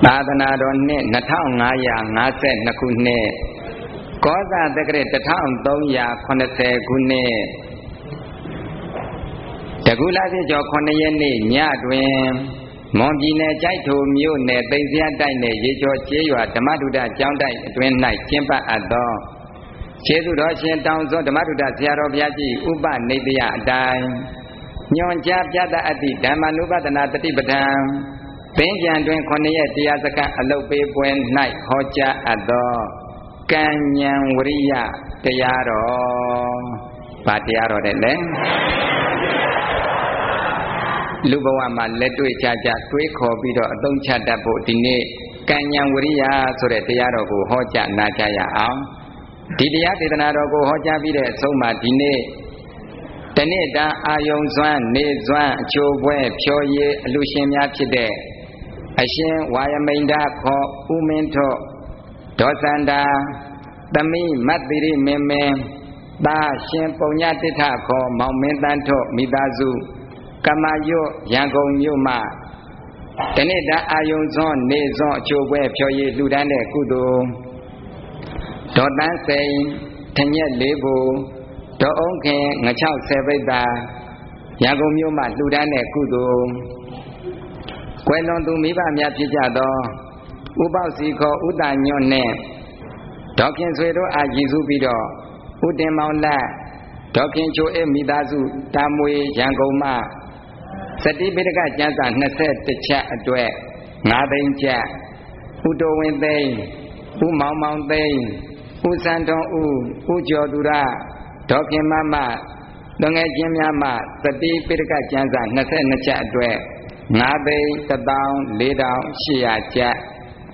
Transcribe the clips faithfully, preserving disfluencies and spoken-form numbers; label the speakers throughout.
Speaker 1: သာသနာတော်နှစ်နှစ်ထောင်ငါးရာငါးဆယ်နှစ်ခုနှစ်ကောဇာတက္ကရာတစ်ထောင်သုံးရာခုနှစ်ဆယ်ခုနှစ်တကူလာပြည့်ကျော်ခုနှစ်ရက်နေ့ညတွင်မွန်ပြည်နယ်ကြိုက်ထိုမြို့နယ်သိမ်စရတိုက်နယ်ရေကျော်ကျေးရွာဓမ္မဒုဒကျောင်းတိုက်အတွင်း၌ကျင်းပအပ်သောကျေးဇူးတော်ရှင်တောင်စောဓမ္မဒုဒဆရာတော်ဘုရားကြီးဥပနိတယအတိုင်းညွန်ကြားပြသအပ်သည့်ဓမ္မနုပဒနာတတိပဌံပင်ကြံတွင်ခုနှစ်ရက်တရားစခန်းအလုတ်ပေးပွဲ၌ဟောကြားအပ်သောကံဉဏ်ဝရိယတရားတော်ဗာတရားတော်တဲ့လေလူဘဝမှာလက်တွေ့ကြကြတွေးခေါ်ပြီးတော့အသုံးချတတ်ဖို့ဒီနေ့ကံဉဏ်ဝရိယဆိုတဲ့တရားတော်ကိုဟောကြားနာကြားရအောင်ဒီတရားဒေသနာတော်ကိုဟောကြားပြီးတဲ့အဆုံးမှာဒီနေ့တနေ့တာအာယုံစွမ်းနေစွမ်းအချိုးပွဲဖြောရည်အလူရှင်များဖြစ်တဲ့အရှင်ဝါယမိန်ဒခောဥမင်းထော့ဒေါသန္တာသမီးမတ်တိရိမင်းမင်းသာရှင်ပုံညတိထခောမောင်မင်းတန်းထော့မိသားစုကမရွတ်ရန်ကုန်မြို့မှတနေ့တာအာယုံစွမ်းနေစွမ်းအချိုးပွဲဖြောရည်လှူဒန်းတဲ့ကုသိုလ်ဒေါ်တန်းစိန်ထညက်လေးဘူဒေါ်အောင်ခင်ငချောက်ဆယ်ပိတ်တာရန်ကုန်မြို့မှလှူဒန်းတဲ့ကုသိုလ်ကွယ်လွန်သူမိဘများဖြစ်ကြသောဥပောက်စီခေါ်ဥတညွန့်နဲ့ဒေါက်ခင်ဆွေတို့အားရည်စူးပြီးတော့ဥတင်မောင်လတ်ဒေါက်ခင်ချိုအေးမိသားစုတာမွေရန်ကုန်မှစတိပိဋကကျမ်းစာနှစ်ဆယ့်တစ်ချက်အတွက်ငါးသိန်းကျပ်ဥတော်ဝင်သိန်းဥမောင်မောင်သိန်းဥစံတော်ဥဥကျော်သူရဒေါခင်မမတငယ်ချင်းများမှစတိပိဋကကျမ်းစာနှစ်ဆယ့်နှစ်ချက်အတွက်ငါးသိန်းတစ်သောင်းလေးထောင်ရှစ်ရာကျပ်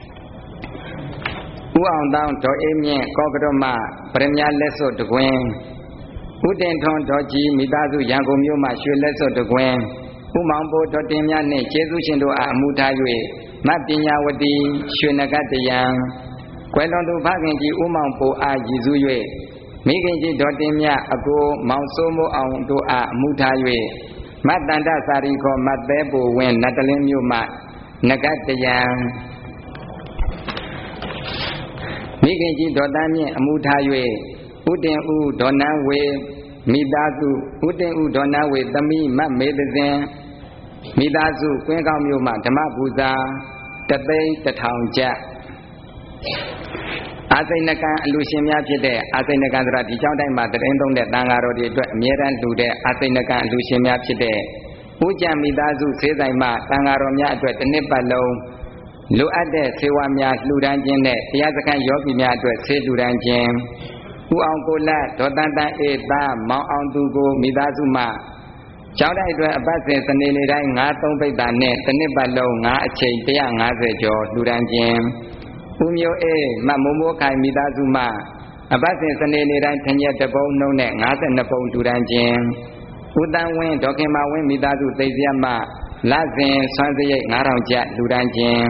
Speaker 1: ဥအောင်တောင်းဒေါ်အေးမြင့်ကောကတော်မှပရမညာလက်စွပ်တကွင်းဥတင်ထွန်းဒေါ်ကြီးမိသားစုရန်ကုန်မြို့မှရွှေလက်စွပ်တကွင်းဥမောင်ဘိုးဒေါ်တင်မြတ်နှင့်ကျေးဇူးရှင်တို့အားအမှုထား၍မပညာဝတီရွှေနဂတ်တယံကွယ်လွန်သူဖခင်ကြီးဥမောင်ဘိုးအားရည်စူး၍မိခင်ကြီးဒေါ်တင်မြတ်အကိုမောင်စိုးမိုးအောင်တို့အားအမှုထား၍မတန္တစာရီခေါ်မသဲပူဝင်းနတ်တလင်းမြို့မှနဂတ်တယံမိခင်ကြီးဒေါ်တန်းမြင့်အမှုထား၍ဥတင်ဥဒေါ်နန်းဝေမိသားစုဥတင်ဥဒေါ်နန်းဝေသမီးမမေသဇင်မိသားစုကွင်းကောင်းမြို့မှဓမ္မပူဇာတသိန်းတစ်ထောင်ကျပ်အာသိဏကံအလူရှင်များဖြစ်တဲ့အာသိဏကံဆိုတာဒီကျောင်းတိုင်းမှာတရင်သုံးတဲ့တန်ဃာတော်တွေအတွက်အမြဲတမ်းလှူတဲ့အာသိဏကံအလူရှင်များဖြစ်တဲ့ဥကြံမိသားစုဆေးဆိုင်မှတန်ဃာတော်များအတွက်တစ်နှစ်ပတ်လုံးလိုအပ်တဲ့ဆေးဝါးများလှူဒန်းခြင်းနဲ့တရားစခန်းယောဂီများအတွက်ဆေးလှူဒန်းခြင်းဥအောင်ကိုလတ်ဒေါ်တန်တန်အေးသားမောင်အောင်သူကိုမိသားစုမှကျောင်းတိုင်းအတွက်အပတ်စဉ်စနေနေ့တိုင်းငါးသုံးပိတ်တာနဲ့တစ်နှစ်ပတ်လုံးငါးအချိန်တစ်ရာငါးဆယ်ကျော်လှူဒန်းခြင်းဦးမျိုးအေးမမိုးမိုးခိုင်မိသားစုမှအပတ်စဉ်စနေနေ့တိုင်းထညက်တပုံနှုံးနဲ့ငါးဆယ်နှစ်ပုံလှူဒန်းခြင်းဦးတန်းဝင်းဒေါခင်မဝင်းမိသားစုသိစရမှလစဉ်ဆွမ်းစရိတ်ငါးထောင်ကျပ်လှူဒန်းခြင်း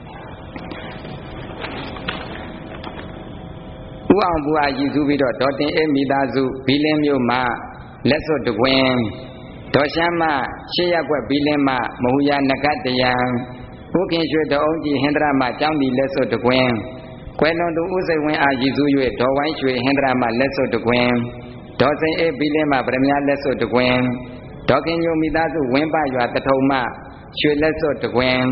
Speaker 1: ဥအောင်ဘူအားရည်စူးပြီးတော့ဒေါ်တင်အေးမိသားစုဘီလင်းမြို့မှလက်စွပ်တကွင်းဒေါ်ရှမ်းမရှေ့ရက်ွက်ဘီလင်းမှမဟူရနဂတ်တယံဥခင်ရွှေတော်အောင်ကြီးဟင်္ဒရာမှကျောင်းဒီလက်စွပ်တကွင်းကွယ်လွန်သူဥစိတ်ဝင်းအားရည်စူး၍ဒေါ်ဝိုင်းရွှေဟင်္ဒရာမှလက်စွပ်တကွင်းဒေါ်စိန်အေးဘီလင်းမှဗရမညာလက်စွပ်တကွင်းဒေါ်ခင်ညိုမိသားစုဝင်းပရွာတထုံမှရွှေလက်စွပ်တကွင်း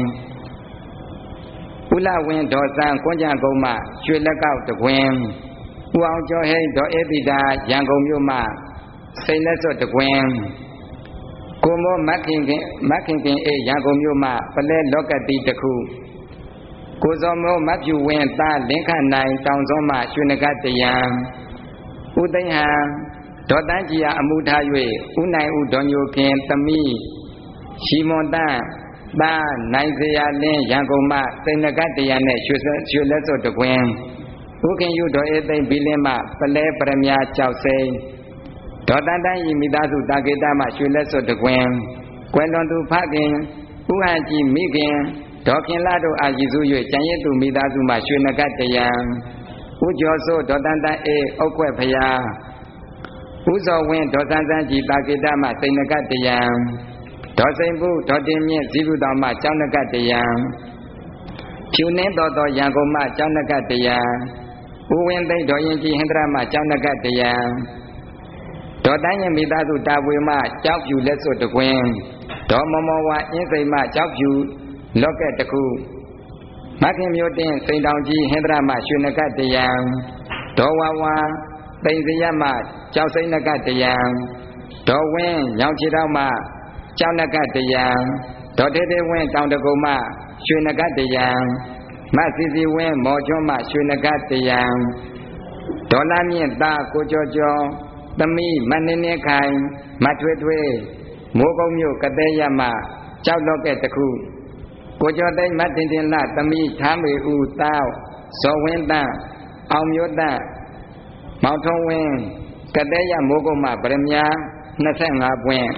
Speaker 1: ဥလဝင်းဒေါ်စံကွန်းကြံကုန်းမှရွှေလက်ကောက်တကွင်းဥအောင်ကျော်ဟိဒေါ်အေပိတာရန်ကုန်မြို့မှစိန်လက်စွပ်တကွင်းကိုမောမခင်ခင်မခင်ခင်အေးရန်ကုန်မြို့မှပလဲလောကတိတခုကိုစောမောမဖြူဝင်းသားလင်းခနိုင်တောင်စောမှရွှေနဂတ်တယံဥသိဟံဒေါ်တန်းကြီးအားအမှုထား၍ဥနိုင်ဥဒေါ်ညိုခင်သမီးရှီမွန်တန်းသားနိုင်စရာလင်းရန်ကုန်မှစိန်နဂတ်တယံနဲ့ရွှေရွှေလက်စွပ်တကွင်းဥခင်ယူဒေါ်အေးသိမ့်ဘီလင်းမှပလဲပရမညာကြောက်စိန်ဒေါ်တန်တန်းဤမိသားစုတာကေတမှရွှေလက်စွပ်တကွင်းကွယ်လွန်သူဖခင်ဥဟန်ကြီးမိခင်ဒေါ်ခင်လာတို့အားရည်စူး၍ကျန်ရစ်သူမိသားစုမှရွှေနဂတ်တယံဥကျော်စိုးဒေါ်တန်တန်းအေးအုတ်ခွဲ့ဖရာဥဇော်ဝင်းဒေါ်စန်းစန်းကြီးတာကေတမှစိန်နဂတ်တယံဒေါ်စိန်ဘူးဒေါ်တင်မြင့်ဇီးဘူးတော်မှကျောင်းနဂတ်တယံဖြူနှင်းတော်တော်ရန်ကုန်မှကျောင်းနကတရားဦးဝင်းသိမ့်တော်ရင်ကြီးဟင်္ဒရမှကျောင်းနကတရားဒေါ်တန်းရင်မိသားစုတာပွေမှကြောက်ဖြူလက်စွပ်တကွင်းဒေါ်မမောဝါအင်းစိန်မှကြောက်ဖြူလော့ကက်တခုမခင်မျိုးတင်စိန်တောင်ကြီးဟင်္ဒရမှရွှေနကတရားဒေါ်ဝါဝါသိမ့်စရမှကြောက်စိန်နကတရားဒေါ်ဝင်းညောင်ချီတော်မှကျောင်းနကတရားဒေါ်ထေထေဝင်းတောင်တကုံမှရွှေနဂတ်တရားမစီစီဝင်းမော်ကျွန်းမှရွှေနဂတ်တရားဒေါ်လာမြင့်သားကိုကျော်ကျော်သမီးမနှင်းနှင်းခိုင်မထွေထွေမိုးကုံမြို့ကတဲ့ရမှကြောက်တော့ကဲ့တခုကိုကျော်သိန်းမတင်တင်လှသမီးထားမေဦးသားဇော်ဝင်းတန်းအောင်မျိုးတန်းမောင်ထုံးဝင်းကတဲ့ရမိုးကုံမှဗရမညာနှစ်ဆယ့်ငါးပွင့်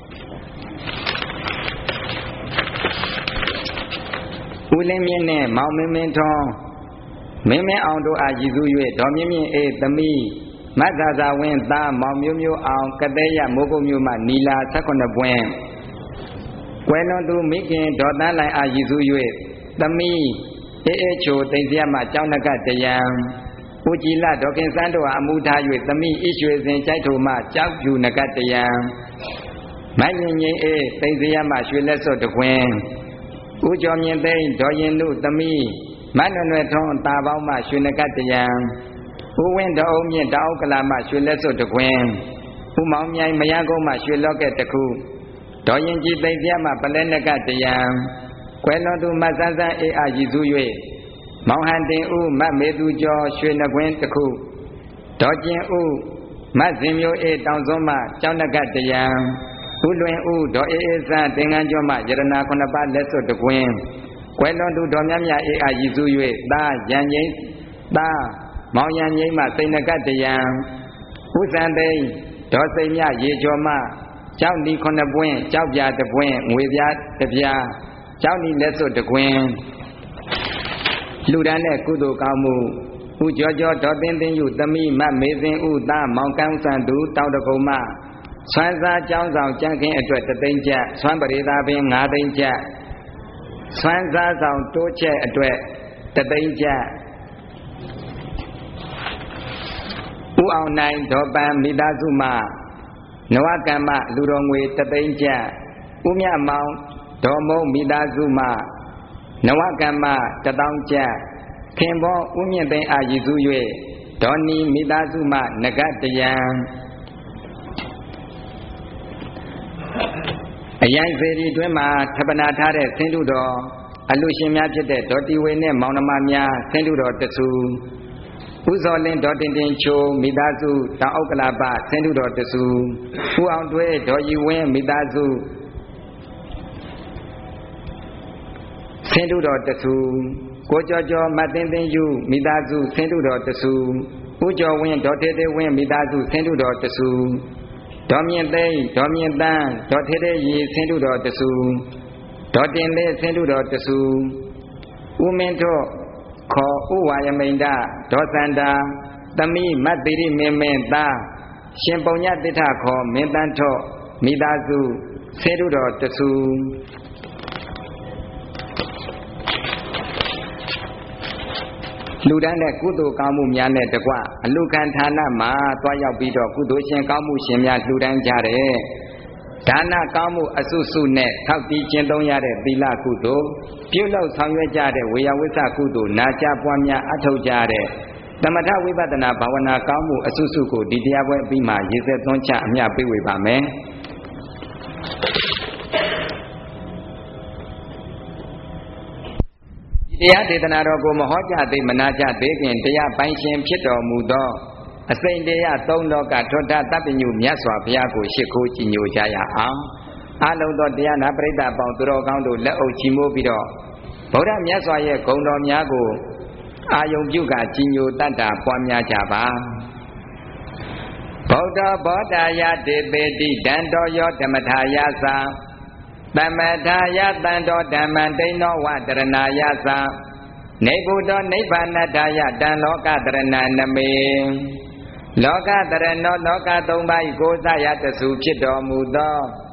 Speaker 1: ဦးလင်းမြင့်နဲ့မောင်မင်းမင်းထွန်းမင်းမင်းအောင်တို့အားရည်စူး၍ဒေါ်မြင့်မြင့်အေးသမီးမတ်သာသာဝင်းသားမောင်မျိုးမျိုးအောင်ကတဲ့ရမိုးကုံမျိုးမှနီလာ၁၈ပွင့်ကွယ်လွန်သူမိခင်ဒေါ်တန်းလိုင်အားရည်စူး၍သမီးအေးအေးချိုတိမ်စရမှကျောင်းနကတရားဦးကြည်လဒေါခင်စန်းတို့အားအမှုထား၍သမီးအိရွှေစင်ကြိုက်ထိုမှကြောက်ဖြူနကတရားမရင်ငိမ့်အေးတိမ်စရမှရွှေလက်စွပ်တကွင်းဦးကျော်မြင့်သိန်းဒေါ်ရင်နုသမီးမနွယ်နွယ်ထွန်းတာပေါင်းမှရွှေနကတရားဦးဝင်းဒေါ်အောင်မြင့်တောက်ကလာမှရွှေလက်စွပ်တကွင်းဦးမောင်မြိုင်မရကုန်းမှရွှေလော့ကက်တခုဒေါ်ရင်ကြီးသိမ့်စရမှပလဲနကတရားကွယ်လွန်သူမဆန်းဆန်းအေးအားရည်စူး၍မောင်ဟန်တင်ဦးမမေသူကျော်ရွှေနှကွင်းတခုဒေါ်ကျင်ဦးမဇင်မျိုးအေးတောင်စွန်းမှကျောင်းနကတရားဦးလွင်ဦးဒေါ်အေးအေးစန်းသင်္ကန်းကျော်မှယရနာခုနှစ်ပါးလက်စွပ်တကွင်းကွယ်လွန်သူဒေါ်မြမြအေးအားရည်စူး၍သားရန်ငိမ့်သားမောင်ရန်ငိမ့်မှစိန်နကတရားဦးစံသိန်းဒေါ်စိန်မြရေကျော်မှကျောင်းဒီခုနှစ်ပွင့်ကျောက်ပြတပွင့်ငွေပြတပြားကျောင်းဒီလက်စွပ်တကွင်းလူဒန်းတဲ့ကုသိုလ်ကောင်းမှုဦးကျော်ကျော်ဒေါ်သိန်းသိန်းယူသမီးမမေစင်ဦးသားမောင်ကန်းဆန်သူတောင်တကုံမှဆွမ်းစားကျောင်းဆောင်ကြံ့ခင်းအတွက်တသိန်းကျပ်ဆွမ်းပရိသာပင်၅သိန်းကျပ်ဆွမ်းစားဆောင်တိုးချက်အတွက်တသိန်းကျပ်ဦးအောင်နိုင်ဒေါ်ပန်မိသားစုမှနဝကမ္မလူတော်ငွေတသိန်းကျပ်ဦးမြမောင်ဒေါ်မုံမိသားစုမှနဝကမ္မတသောင်းကျပ်ခင်ဘောဦးမြင့်သိန်းအာရည်စူး၍ဒေါ်နီမိသားစုမှနဂတ်တယံအယိုင်စေတီတွင်မှထပနာထားတဲ့ဆင်းတုတော်အလူရှင်များဖြစ်တဲ့ဒေါ်တီဝေနဲ့မောင်နှမများဆင်းတုတော်တဆူဦးစောလင်းဒေါ်တင်တင်ချိုမိသားစုတောင်ဥက္ကလာပဆင်းတုတော်တဆူဦးအောင်တွဲဒေါ်ရီဝင်းမိသားစုဆင်းတုတော်တဆူကိုကျော်ကျော်မသိန်းသိန်းယူမိသားစုဆင်းတုတော်တဆူဦးကျော်ဝင်းဒေါ်ထေထေဝင်းမိသားစုဆင်းတုတော်တဆူဒေါ်မြင့်သိန်းဒေါ်မြင့်တန်းဒေါ်ထေထေရီဆင်းတုတော်တဆူဒေါ်တင်လေးဆင်းတုတော်တဆူဦးမင်းတို့ခေါ်ဥဝါယမိန်ဒဒေါ်စန္ဒာသမီးမတ်တိရိမင်းမင်းသားရှင်ပုံညတိထခေါ်မင်းတန်းထော့မိသားစုဆင်းတုတော်တဆူလူတန်းတဲ့ကုသိုလ်ကောင်းမှုများနဲ့တကွအလူခံဌာနမှာတွားရောက်ပြီးတော့ကုသိုလ်ရှင်ကောင်းမှုရှင်များလှူဒန်းကြတယ်ဒါနကောင်းမှုအစုစုနဲ့ထောက်တည်ကျင့်သုံးရတဲ့သီလကုသိုလ်ပြုလုပ်ဆောင်ရွက်ကြတဲ့ဝေယဝိသကုသိုလ်နာကြပွားများအထောက်ကြတဲ့သမထဝိပဿနာဘာဝနာကောင်းမှုအစုစုကိုဒီတရားပွဲပြီးမှရေစက်သွန်းချအမျှပေးဝေပါမယ်တရားဒေသနာတော်ကိုမဟောကြားသေးမနာကြသေးခင်တရားပိုင်ရှင်ဖြစ်တော်မူသောအစိမ့်တရားသုံးလောကထွဋ္ဌတပ္ပညုမြတ်စွာဘုရားကိုရှိခိုးကြည်ညိုကြရအောင်အလုံးသောတရားနာပရိသတ်ပေါင်းသူတော်ကောင်းတို့လက်အုပ်ချီးမိုးပြီးတော့ဗုဒ္ဓမြတ်စွာရဲ့ဂုဏ်တော်များကိုအာယုံပြုကကြည်ညိုတတ်တာပွားများကြပါဗုဒ္ဓဘောဓာယတေပေတိဒန္တောယောဓမ္မထာယသာသမထာယတံတောဓမ္မံဒိဋ္ဌောဝတရဏာယသနေဗုဒ္ဓနိဗ္ဗာနထာယတံလောကတရဏနမေလောကတရဏောလောကသုံးပါးကိုးစားရတဆူဖြစ်တော်မူသော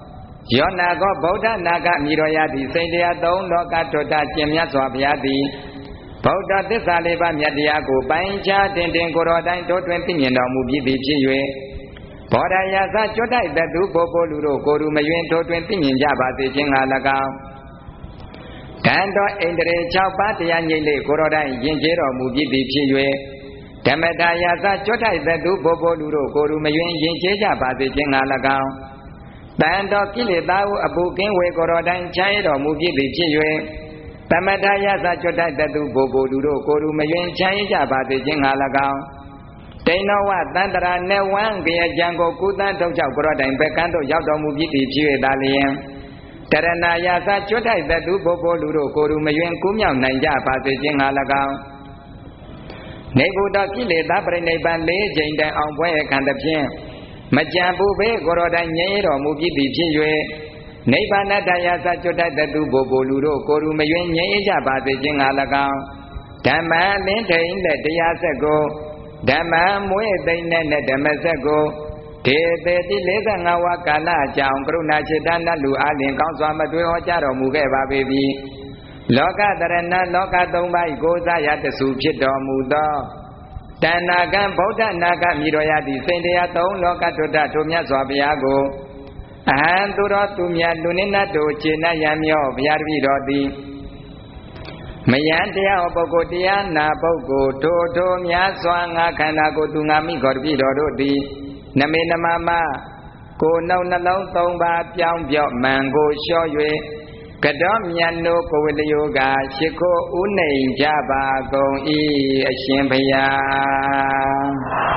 Speaker 1: ယောနာကောဗုဒ္ဓနာဂမြည်တော်ရသည်စိတ်တရားသုံးလောကထွတ်တာကျင့်မြတ်စွာဘုရားသည်ဗုဒ္ဓသစ္စာလေးပါးမြတ်တရားကိုပိုင်းခြားတင်တင်ကိုယ်တော်တိုင်တို့တွင်သိမြင်တော်မူပြီးသည်ဖြစ်၍ဘောဓယာသကျွတ်တိုက်တသူပုဂ္ဂိုလ်လူတို့ကိုယ်သူမယွင်တို့တွင်သိမြင်ကြပါစေခြင်းငှာ၎င်းတန်တော်ဣန္ဒြေ၆ပါးတရားညိတ်လေကိုယ်တော်တိုင်ယဉ်ကျေးတော်မူပြီးသည်ဖြစ်၍ဓမ္မတာယာသကျွတ်တိုက်တသူပုဂ္ဂိုလ်လူတို့ကိုယ်သူမယွင်ယဉ်ကျေးကြပါစေခြင်းငှာ၎င်းတန်တော်ကိလေသာဟုအပူကင်းဝေကိုယ်တော်တိုင်ချမ်းရတော်မူပြီးသည်ဖြစ်၍သမထယသကျွတ်တိုက်တသူပုဂ္ဂိုလ်လူတို့ကိုယ်သူမယွင်ချမ်းရကြပါစေခြင်းငှာ၎င်းတိန်တော်ဝတန္တရာနေဝံကေယံကိုကုသန်းထုတ်ကြောက်ကိုယ်တော်တိုင်ဘက်ကန်းတို့ရောက်တော်မူပြီးသည်ဖြစ်၍သာလျှင်တရဏယာသကျွတ်တိုက်တသူပုဂ္ဂိုလ်လူတို့ကိုယ်သူမယွင်ကူးမြောက်နိုင်ကြပါစေခြင်းငှာ၎င်းနေဘုဒ္ဓကိလေသာပြိဋိဘံလေးချိန်တိုင်အောင်ပွဲခံသဖြင့်မကြံဘူးဘေကိုယ်တော်တိုင်ငြိမ်းတော်မူပြီးသည်ဖြစ်၍နိဗ္ဗာန်တရားသကျွတ်တိုက်တသူပုဂ္ဂိုလ်လူတို့ကိုယ်သူမယွင်ငြိမ်းကြပါစေခြင်းငှာ၎င်းဓမ္မလင်းထိန်တဲ့တရားဆက်ကိုဓမ္မမွေးသိမ့်တဲ့ဓမ္မဆက်ကိုဒေသေတိ၄၅ဝါကာလအကြောင်းကရုဏာစေတနာလူအားလင်ကောင်းစွာမတွေးဟောကြားတော်မူခဲ့ပါပေပြီလောကတရဏလောကသုံးပါးကိုစားရတစုဖြစ်တော်မူသောတဏ္ဍကံဗုဒ္ဓနာဂမြည်တော်ရသည့်စိတ်တရားသုံးလောကထွတ်တထိုမြတ်စွာဘုရားကိုအဟံသူတော်သူမြတ်လူနိနတ်တို့ခြေနှံ့ရမြော့ဘုရားတပည့်တော်သည်မယံတရားဟောပုဂ္ဂိုလ်တရားနာပုဂ္ဂိုလ်ထိုထိုများစွာငါခန္ဓာကိုယ်သူငါမိခေါ်တပည့်တော်တို့သည်နမေနမမကိုနှုတ်နှလုံးသုံးပါးပြောင်းပြော့မှန်ကိုလျှော့၍ကတော်မြတ်တို့ကိုဝေလျောကရှိခိုးဥနှိမ်ကြပါကုန်၏အရှင်ဘုရား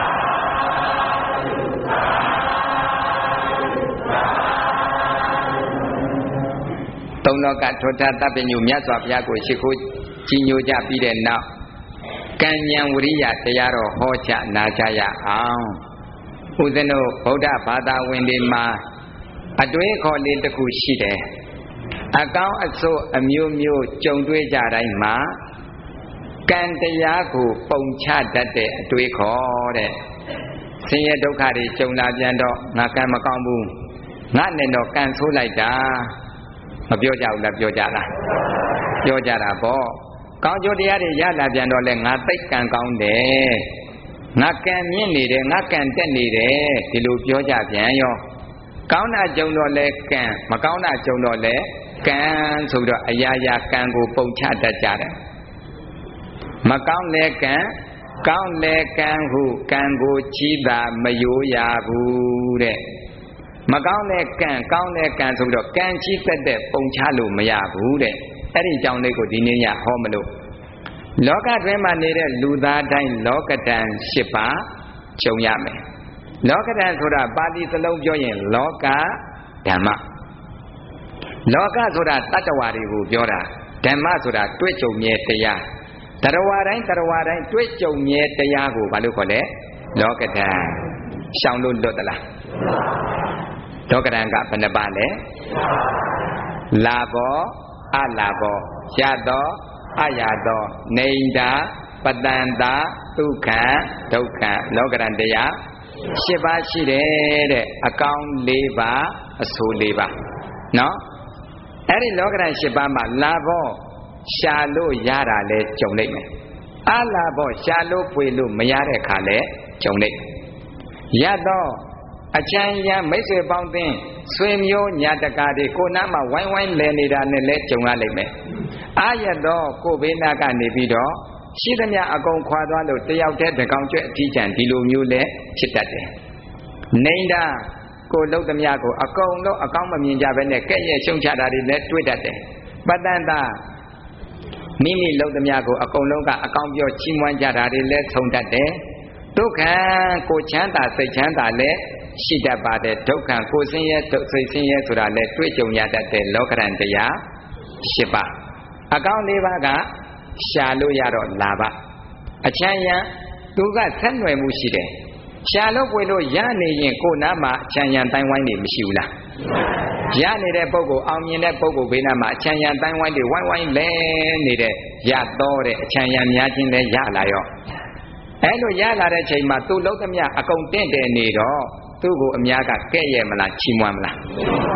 Speaker 1: သုံးလောကထောထတပ်ပညုမြတ်စွာဘုရားကိုရှိခိုးကြီးညိုကြပြီးတဲ့နောက်ကံဉာဏ်ဝရိယတရားတော်ဟောကြားနာကြရအောင်ဦးဇင်းတို့ဗုဒ္ဓဘာသာဝင်တွေမှာအတွေးခေါ်လေးတစ်ခုရှိတယ်အကောင်းအဆိုးအမျိုးမျိုးကြုံတွေ့ကြတိုင်းမှာကံတရားကိုပုံချတတ်တဲ့အတွေးခေါ်တဲ့ဆင်းရဲဒုက္ခတွေကြုံလာပြန်တော့ငါကံမကောင်းဘူးငါနဲ့တော့ကံဆိုးလိုက်တာမပြောကြဘူးလားပြောကြလားပြောကြတာပေါ့ကောင်းကျိုးတရားတွေရလာပြန်တော့လဲငါသိက္ကံကောင်းတယ်ငါကံမြင့်နေတယ်ငါကံတက်နေတယ်ဒီလိုပြောကြပြန်ရောကောင်းတာကြုံတော့လဲကံမကောင်းတာကြုံတော့လဲကံဆိုတော့အရာရာကံကိုပုံချတတ်ကြတယ်မကောင်းလဲကံကောင်းလဲကံဟုကံကိုချီးတာမယိုးရဘူးတဲ့မကောင်းတဲ့ကံကောင်းတဲ့ကံဆိုတော့ကံချီးသက်တဲ့ပုံချလို့မရဘူးတဲ့အဲ့ဒီကြောင့်လေးကိုဒီနေ့ညဟောမလို့လောကတွင်မှာနေတဲ့လူသားတိုင်းလောကဓာတ်၈ပါးကြုံရမယ်လောကဓာတ်ဆိုတာပါဠိစလုံးပြောရင်လောကဓမ္မလောကဆိုတာတတ္တဝါတွေကိုပြောတာဓမ္မဆိုတာတွေ့ကြုံမြဲတရားတရဝါတိုင်းတရဝါတိုင်းတွေ့ကြုံမြဲတရားကိုဘာလို့ခေါ်လဲလောကဓာတ်ရှောင်လို့လွတ်သလားလောကဓာတ်ကဘယ်နှပါလဲလာဘောအလာဘောရသောအရသောနေန္ဒာပတန္တာဒုက္ခဒုက္ခလောကဓာတ်တရား၈ပါးရှိတယ်တဲ့အကောင်း၄ပါးအဆိုး၄ပါးနော်အဲ့ဒီလောကဓာတ်၈ပါးမှာလာဘောရှာလို့ရတာလဲကြုံလိုက်မယ်အလာဘောရှာလို့ပွေလို့မရတဲ့ခါလဲကြုံလိုက်ရတော့အချမ်းရမိတ်ဆွေပေါင်းသင်းဆွေမျိုးညာတကာတွေကိုနားမှာဝိုင်းဝိုင်းလဲနေတာနဲ့လဲကြုံရလိမ့်မယ်အာရတော့ကိုဘေးနာကနေပြီးတော့ရှိသမျှအကုန်ခွာသွားလို့တယောက်တည်းတကောင်ကျွဲ့အထီးကျန်ဒီလိုမျိုးလဲဖြစ်တတ်တယ်နေန္ဒာကိုလှုပ်သမျှကိုအကုန်လုံးအကောင်းမမြင်ကြဘဲနဲ့ကဲ့ရဲ့ရှုံချတာတွေလည်းတွေ့တတ်တယ်ပတန္တာမိမိလှုပ်သမျှကိုအကုန်လုံးကအကောင်းပြောချီးမွမ်းကြတာတွေလည်းဆုံးတတ်တယ်ဒုက္ခကိုချမ်းသာစိတ်ချမ်းသာလည်းရှိတတ်ပါတယ်ဒုက္ခကိုဆင်းရဲစိတ်ဆင်းရဲဆိုတာလည်းတွေ့ကြုံရတတ်တဲ့လောကဓာတ်တရား၈ပါးအကောင်း၄ပါးကရှာလို့ရတော့လာပါအချမ်းရံသူကဆက်နွယ်မှုရှိတယ်ရှာလို့ပွေလို့ရနေရင်ကိုယ်နားမှာအချမ်းရံတိုင်းဝိုင်းနေမရှိဘူးလားရနေတဲ့ပုဂ္ဂိုလ်အောင်မြင်တဲ့ပုဂ္ဂိုလ်ဘေးနားမှာအချမ်းရံတိုင်းဝိုင်းတွေဝိုင်းဝိုင်းလဲနေတဲ့ရတော့တဲ့အချမ်းရံများချင်းလဲရလာရောအဲ့လိုရလာတဲ့ချိန်မှာသူ့လုံးသမျှအကုန်တင့်တယ်နေတော့သူ့ကိုအများကကဲ့ရဲ့မလားချီးမွမ်းမလား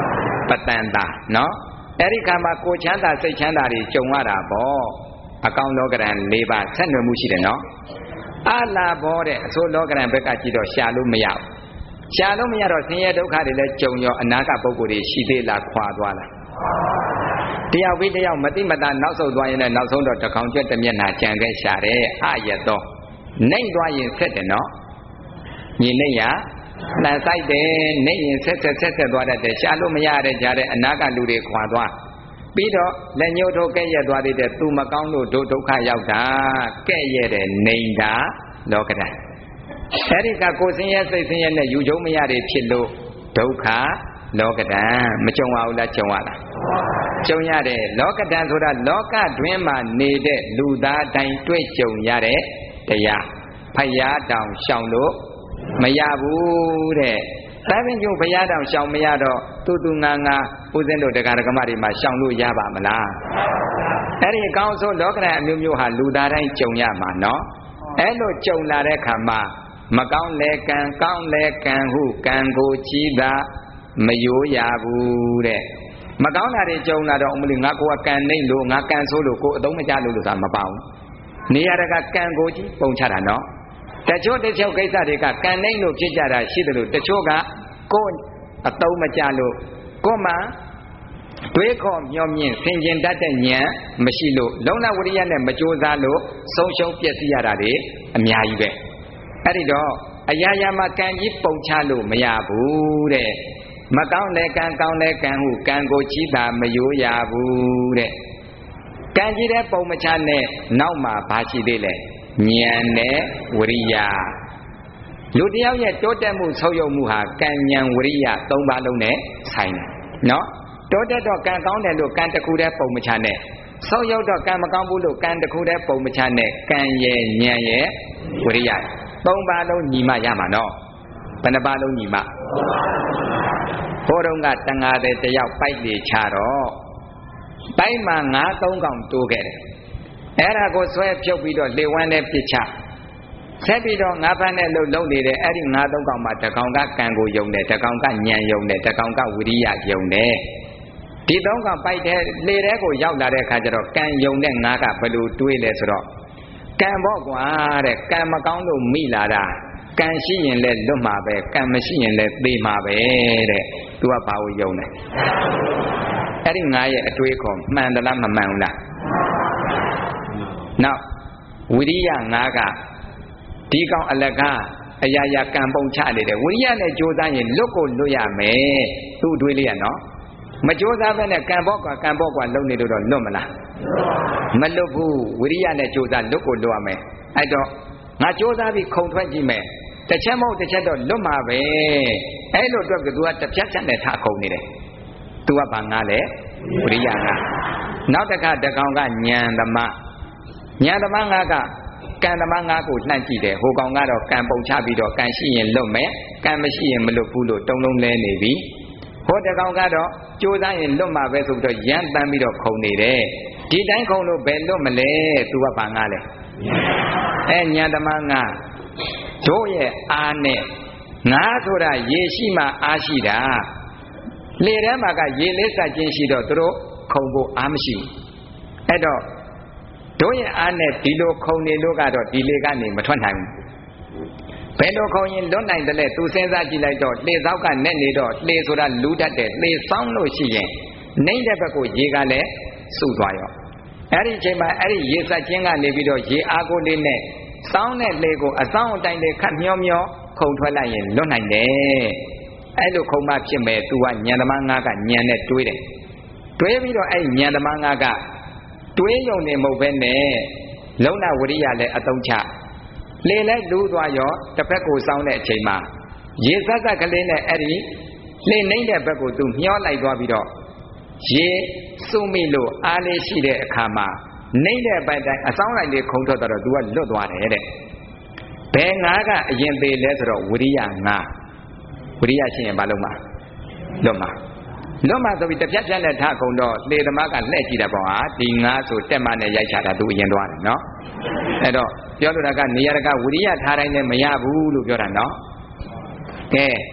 Speaker 1: ပတန်တာနော်အဲ့ဒီခါမှာကိုချမ်းသာစိတ်ချမ်းသာတွေကြုံရတာပေါ့အကောင်လောကရန်၄ပါးဆက်နွယ်မှုရှိတယ်နော်အလာဘောတဲ့အဆိုးလောကရန်ဘက်ကကြည့်တော့ရှာလို့မရဘူးရှာလို့မရတော့ဆင်းရဲဒုက္ခတွေလည်းကြုံရောအနာကပုဂ္ဂိုလ်တွေရှိသေးလားခွာသွားလားတယောက်ပြီးတယောက်မတိမတာနောက်ဆုတ်သွားရင်လည်းနောက်ဆုံးတော့တကောင်ကျွတ်တမျက်နှာကြံခဲ့ရှာတယ်အရတော့နှိမ့်သွားရင်ဆက်တယ်နော်ညီနှိမ့်ရလှန်ဆိုင်တယ်နှိမ့်ရင်ဆက်ဆက်ဆက်ဆက်သွားတတ်တယ်ရှာလို့မရတဲ့ကြားတဲ့အနာကလူတွေခွာသွားပြီးတော့လက်ညှိုးထိုးကဲ့ရဲ့သွားသေးတယ်သူမကောင်းလို့ဒုဒုက္ခရောက်တာကဲ့ရဲ့တဲ့နှိမ့်တာလောကဓာတ်အဲ့ဒီကကိုယ်ဆင်းရဲစိတ်ဆင်းရဲနဲ့ယူကျုံမရတွေဖြစ်လို့ဒုက္ခလောကဓာတ်မကြုံရဘူးလားကြုံရလားကြုံရတယ်လောကဓာတ်ဆိုတာလောကတွင်မှာနေတဲ့လူသားတိုင်းတွေ့ကြုံရတဲ့တရားဖယားတောင်ရှောင်လို့မရဘူးတဲ့ဒါပြင်ကျုံဖယားတောင်ရှောင်မရတော့တူတူငါငါဦးဇင်းတို့တရားဓမ္မတွေမှာရှောင်လို့ရပါမလားအဲ့ဒီအကောင်းဆုံးလောကဓာတ်အမျိုးမျိုးဟာလူသားတိုင်းကြုံရမှာနော်အဲ့လိုကြုံလာတဲ့အခါမှာမကောင်းလဲကံကောင်းလဲကံဟုကံကိုကြီးသာမယိုးရဘူးတဲ့မကောင်းတာတွေကြုံလာတော့အမလီငါကိုကကံနှိမ့်လို့ငါကံဆိုးလို့ကိုအသုံးမကျလို့လို့ဆိုတာမပေါ့ဘူးနေရာတကကံကိုကြီးပုံချတာနော်တချို့တချို့ကိစ္စတွေကကံနှိမ့်လို့ဖြစ်ကြတာရှိတယ်လို့တချို့ကကိုအသုံးမကျလို့ကိုမှတွေးခေါ်မျောမြင့်ဆင်ခြင်တတ်တဲ့ဉာဏ်မရှိလို့လုံလဝရိယနဲ့မကြိုးစားလို့ဆုံးရှုံးပျက်စီးရတာတွေအများကြီးပဲအဲ့ဒီတော့အရာရာမှာကံကြီးပုံချလို့မရဘူးတဲ့မကောင်းတဲ့ကံကောင်းတဲ့ကံဟုကံကိုချီးတာမယိုးရဘူးတဲ့ကံကြီးတဲ့ပုံမချနဲ့နောက်မှာဘာရှိသေးလဲဉာဏ်နဲ့ဝရိယလူတယောက်ရဲ့တိုးတက်မှုဆုံးယုံမှုဟာကံဉာဏ်ဝရိယသုံးပါးလုံးနဲ့ဆိုင်တယ်နော်တိုးတက်တော့ကံကောင်းတယ်လို့ကံတစ်ခုတည်းပုံမချနဲ့ဆုံးယုံတော့ကံမကောင်းဘူးလို့ကံတစ်ခုတည်းပုံမချနဲ့ကံရဲ့ဉာဏ်ရဲ့ဝရိယသုံးပါးလုံးညီမရမှာနော်ဘယ်နှပါးလုံးညီမဟိုတုန်းကတန်ဃာတဲ့တယောက်ပိုက်လေချတော့ပိုက်မှာငါးသုံးကောင်တိုးခဲ့တယ်အဲ့ဒါကိုဆွဲဖြုတ်ပြီးတော့လေဝမ်းနဲ့ပြစ်ချဆက်ပြီးတော့ငါးဖက်နဲ့လှုပ်လှုပ်နေတယ်အဲ့ဒီငါးသုံးကောင်မှာတကောင်ကကံကိုယုံတယ်တကောင်ကဉာဏ်ယုံတယ်တကောင်ကဝိရိယယုံတယ်ဒီသုံးကောင်ပိုက်တဲ့လေထဲကိုရောက်လာတဲ့အခါကျတော့ကံယုံတဲ့ငါးကဘယ်လိုတွေးလဲဆိုတော့ကံပေါ့ကွာတဲ့ကံမကောင်းလို့မိလာတာကံရှိရင်လည်းလွတ်မှာပဲကံမရှိရင်လည်းသေမှာပဲတဲ့သူကဘာကိုယုံလဲအဲ့ဒီငါရဲ့အတွေးခေါ်မှန်သလားမမှန်ဘူးလားနောက်ဝိရိယငါကဒီကောင်အလကားအရာရာကံပုံချနေတယ်ဝိရိယနဲ့ကြိုးစားရင်လွတ်ကိုလွတ်ရမယ်သူ့အတွေးလေးရနော်မကြိုးစားဘဲနဲ့ကံပေါ့ကွာကံပေါ့ကွာလုံနေလို့တော့လွတ်မလားမလွတ်ဘူးဝိရိယနဲ့ကြိုးစားလွတ်ကိုလွတ်ရမယ်အဲ့တော့ငါကြိုးစားပြီးခုံထွက်ကြည့်မယ်တစ်ချက်မဟုတ်တစ်ချက်တော့လွတ်မှာပဲအဲ့လိုတော့သူကတစ်ဖြတ်ချက်နဲ့ထခုံနေတယ်သူကဘာငါလဲဝိရိယငါနောက်တစ်ခါတကောင်ကဉာဏ်သမားဉာဏ်သမားငါကကံသမားငါကိုနှံ့ကြည့်တယ်ဟိုကောင်ကတော့ကံပုံချပြီးတော့ကံရှိရင်လွတ်မယ်ကံမရှိရင်မလွတ်ဘူးလို့တုံလုံးလဲနေပြီဟိုတကောင်ကတော့ကြိုးစားရင်လွတ်မှာပဲဆိုပြီးတော့ရမ်းတမ်းပြီးတော့ခုံနေတယ်ဒီတိုင်းခုံလို့ဘယ်လွတ်မလဲသူကဘာငါလဲအဲဉာဏ်သမားငါတို့ရဲ့အားနဲ့ငါဆိုတာရေရှိမှအားရှိတာလေထဲမှာကရေလေးစက်ချင်းရှိတော့တို့ခုံဖို့အားမရှိဘူးအဲ့တော့တို့ရဲ့အားနဲ့ဒီလိုခုံနေလို့ကတော့ဒီလေကနေမထွက်နိုင်ဘူးဘယ်လိုခုံရင်လွတ်နိုင်တယ်လဲသူစဉ်းစားကြည့်လိုက်တော့လေသောက်ကနဲ့နေတော့လေဆိုတာလူတတ်တယ်လေဆောင်းလို့ရှိရင်နှိမ့်တဲ့ဘက်ကိုရေကလည်းစုသွားရောအဲ့ဒီအချိန်မှာအဲ့ဒီရေစက်ချင်းကနေပြီးတော့ရေအားကိုလေးနဲ့စောင်းတဲ့လေကိုအဆောင်အတိုင်းလေးခတ်မျောမျောခုံထွက်လိုက်ရင်လွတ်နိုင်တယ်အဲ့လိုခုံမှဖြစ်မဲ့သူကဉာဏ်သမားငါးကဉာဏ်နဲ့တွေးတယ်တွေးပြီးတော့အဲ့ဉာဏ်သမားငါးကတွေးယုံနေမဟုတ်ပဲနဲ့လုံလဝရိယလည်းအသုံးချလေလည်းလူးသွားရောတစ်ဖက်ကိုစောင်းတဲ့အချိန်မှာရေစက်ကကလေးနဲ့အဲ့ဒီလေနှိမ့်တဲ့ဘက်ကိုသူမျောလိုက်သွားပြီးတော့ရေစုမိလို့အားလေးရှိတဲ့အခါမှာနှိမ့်တဲ့ပိုက်တိုင်းအဆောင်လိုက်လေးခုံထွက်တော့သူကလွတ်သွားတယ်တဲ့ဘယ်ငါးကအရင်သေးလဲဆိုတော့ဝိရိယငါးဝိရိယရှိရင်ဘာလုပ်မှာလွတ်မှာလွတ်မှာဆိုပြီးတစ်ဖြတ်ဖြတ်နဲ့ထခုံတော့လေသမားကလှည့်ကြည့်တာပေါ့ဟာဒီငါးဆိုတက်မနဲ့ရိုက်ချတာသူအရင်သွားတယ်နော်အဲ့တော့ပြောလို့တာကနေရာကဝိရိယထားတိုင်းနဲ့မရဘူးလို့ပြောတာနော်ကဲ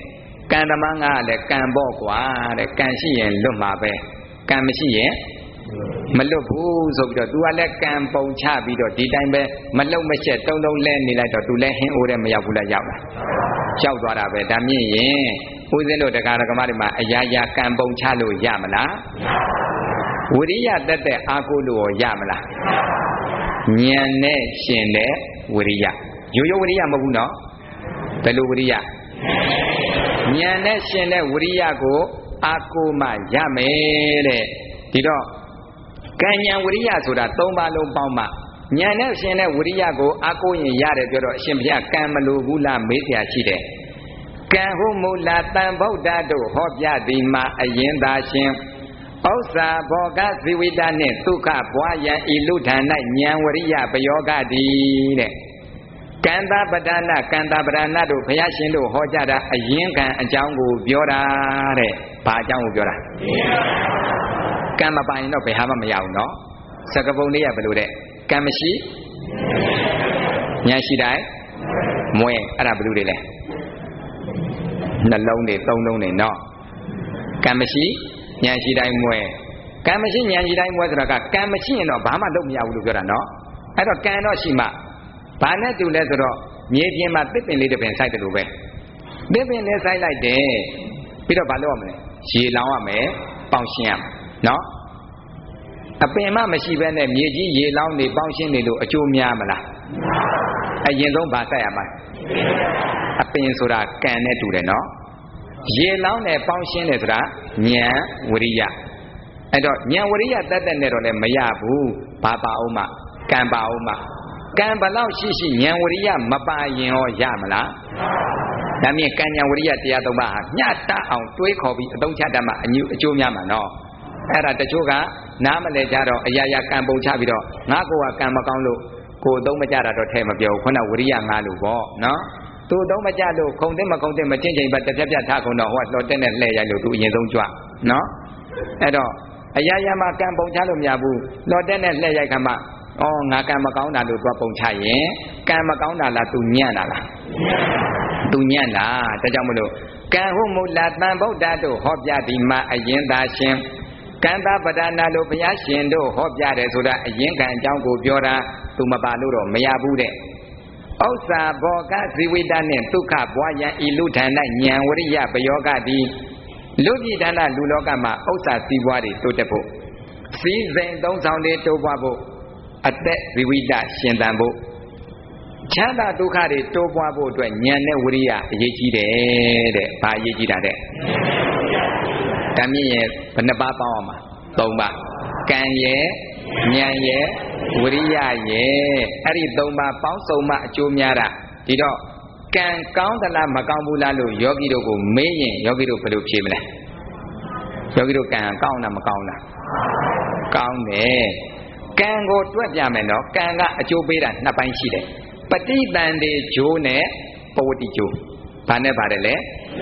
Speaker 1: ကံသမားငါလည်းကံပေါ့ကွာတဲ့ကံရှိရင်လွတ်မှာပဲကံမရှိရင်မလွတ်ဘူးဆိုပြီးတော့ तू ကလည်းကံပုံချပြီးတော့ဒီတိုင်းပဲမလုံမချက်တုံတုံလဲနေလိုက်တော့ तू လည်းဟင်းအိုးတဲ့မရောက်ဘူးလားရောက်လားရောက်သွားတာပဲဒါမြင့်ရင်ဦးဇင်းတို့တရားဓမ္မတွေမှာအရာရာကံပုံချလို့ရမလားဝိရိယတက်တဲ့အာကိုလို့ရမလားဉာဏ်နဲ့ရှင်တဲ့ဝိရိယရိုးရိုးဝိရိယမဟုတ်ဘူးနော်ဘယ်လိုဝိရိယဉာဏ်နဲ့ရှင်တဲ့ဝိရိယကိုအာကိုမှရမယ်တဲ့ဒီတော့ကံဉာဏ်ဝိရိယဆိုတာသုံးပါးလုံးပေါင်းမှဉာဏ်နဲ့ရှင်တဲ့ဝိရိယကိုအာကိုရင်ရတယ်ပြောတော့အရှင်ဘုရားကံမလိုဘူးလားမေးเสียရှိတယ်ကံဟုမူလာတန်ဗုဒ္ဓတို့ဟောပြသည်မှာအရင်သာရှင်ဥစ္စာဘောဂဇိဝိတနှင့်ဒုက္ခဘွားယံဤလူထံ၌ဉာဏ်ဝရိယပယောဂတိတဲ့ကန္တာပဒနာကန္တာပဒနာတို့ဘုရားရှင်တို့ဟောကြားတာအရင်ကံအကြောင်းကိုပြောတာတဲ့ဘာအကြောင်းကိုပြောတာကံမပိုင်တော့ဘယ်ဟာမှမရဘူးနော်စကပုံလေးကဘယ်လိုတဲ့ကံမရှိဉာဏ်ရှိတိုင်းမွဲအဲ့ဒါဘယ်လိုတွေလဲနှလုံးတွေသုံးလုံးတွေနော်ကံမရှိဉာဏ်ရှိတိုင်းမွဲကံမရှိဉာဏ်ရှိတိုင်းမွဲဆိုတာကကံမရှိရင်တော့ဘာမှလုပ်မရဘူးလို့ပြောတာနော်အဲ့တော့ကံတော့ရှိမှဘာနဲ့တူလဲဆိုတော့မြေပြင်မှာတစ်ပင်လေးတစ်ပင်စိုက်တယ်လို့ပဲတစ်ပင်လေးစိုက်လိုက်တယ်ပြီးတော့ဘာလုပ်ရမလဲရေလောင်ရမယ်ပေါင်ရှင်းရမယ်နော်အပင်မှမရှိဘဲနဲ့မြေကြီးရေလောင်နေပေါင်ရှင်းနေလို့အကျိုးများမလားအရင်ဆုံးဘာစိုက်ရမှာအပင်ဆိုတာကံနဲ့တူတယ်နော်ရေလောင်းနဲ့ပေါင်းရှင်းတယ်ဆိုတာဉာဏ်ဝရိယအဲ့တော့ဉာဏ်ဝရိယတတ်တဲ့နဲ့တော့လည်းမရဘူးဘာပါအောင်မှကံပါအောင်မှကံဘလောက်ရှိရှိဉာဏ်ဝရိယမပါရင်ရောရမလားဒါမြင်ကံဉာဏ်ဝရိယတရားသုံးပါးဟာညတအောင်တွေးခေါ်ပြီးအသုံးချတတ်မှအညူအကျိုးများမှာနော်အဲ့ဒါတချို့ကနားမလဲကြတော့အရာရာကံပုံချပြီးတော့ငါကောကံမကောင်းလို့ကိုယ်သုံးမကြတာတော့ထဲမပြောဘူးခုနဝရိယငါလို့ပေါ့နော်သူသုံးမကြလို့ခုံတဲ့မခုံတဲ့မချင်းချင်းပဲတစ်ပြက်ပြက်ထားခုံတော့ဟောလှော်တဲ့နဲ့လှဲ့ရိုက်လို့သူအရင်ဆုံးကြွနော်အဲ့တော့အရာရာမှာကံပုံချလို့မရဘူးလှော်တဲ့နဲ့လှဲ့ရိုက်ခါမှဩငါကံမကောင်းတာလို့သွားပုံချရင်ကံမကောင်းတာလားသူညံ့တာလားသူညံ့တာဒါကြောင့်မလို့ကံဟုမူလာတန်ဗုဒ္ဓတို့ဟောပြသည်မှာအရင်သာရှင်ကန္တာပဒနာလို့ဘုရားရှင်တို့ဟောပြတယ်ဆိုတာအရင်ကံအကြောင်းကိုပြောတာသူမပါလို့တော့မရဘူးတဲ့ဥစ္စာဘောဂဇိဝိတနှင့်ဒုက္ခဘွားယံဤလူထံ၌ဉာဏ်ဝရိယပယောဂတိလူပြည်ဌာနလူလောကမှာဥစ္စာစီးပွားတွေတိုးတက်ဖို့စီးစိမ်သုံးဆောင်တွေတိုးပွားဖို့အသက်ဇိဝိတရှင်သန်ဖို့ချမ်းသာဒုက္ခတွေတိုးပွားဖို့အတွက်ဉာဏ်နဲ့ဝရိယအရေးကြီးတယ်တဲ့။ဘာအရေးကြီးတာတဲ့။ဓမ္မရဲ့ဘယ်နှပါးပေါင်းအောင်မှာသုံးပါးကံရဲ့ဉာဏ်ရဲ့ဝရိယရဲ့အဲ့ဒီသုံးပါးပေါင်းစုံမှအကျိုးများတာဒီတော့ကံကောင်းသလားမကောင်းဘူးလားလို့ယောဂီတို့ကိုမေးရင်ယောဂီတို့ဘယ်လိုဖြေမလဲယောဂီတို့ကံကောင်းလားမကောင်းလားကောင်းတယ်ကံကိုတွက်ပြမယ်နော်ကံကအကျိုးပေးတာနှစ်ပိုင်းရှိတယ်ပฏิတန်တေဂျိုးနဲ့ပဝတိဂျိုးဘာနဲ့ပါတယ်လဲ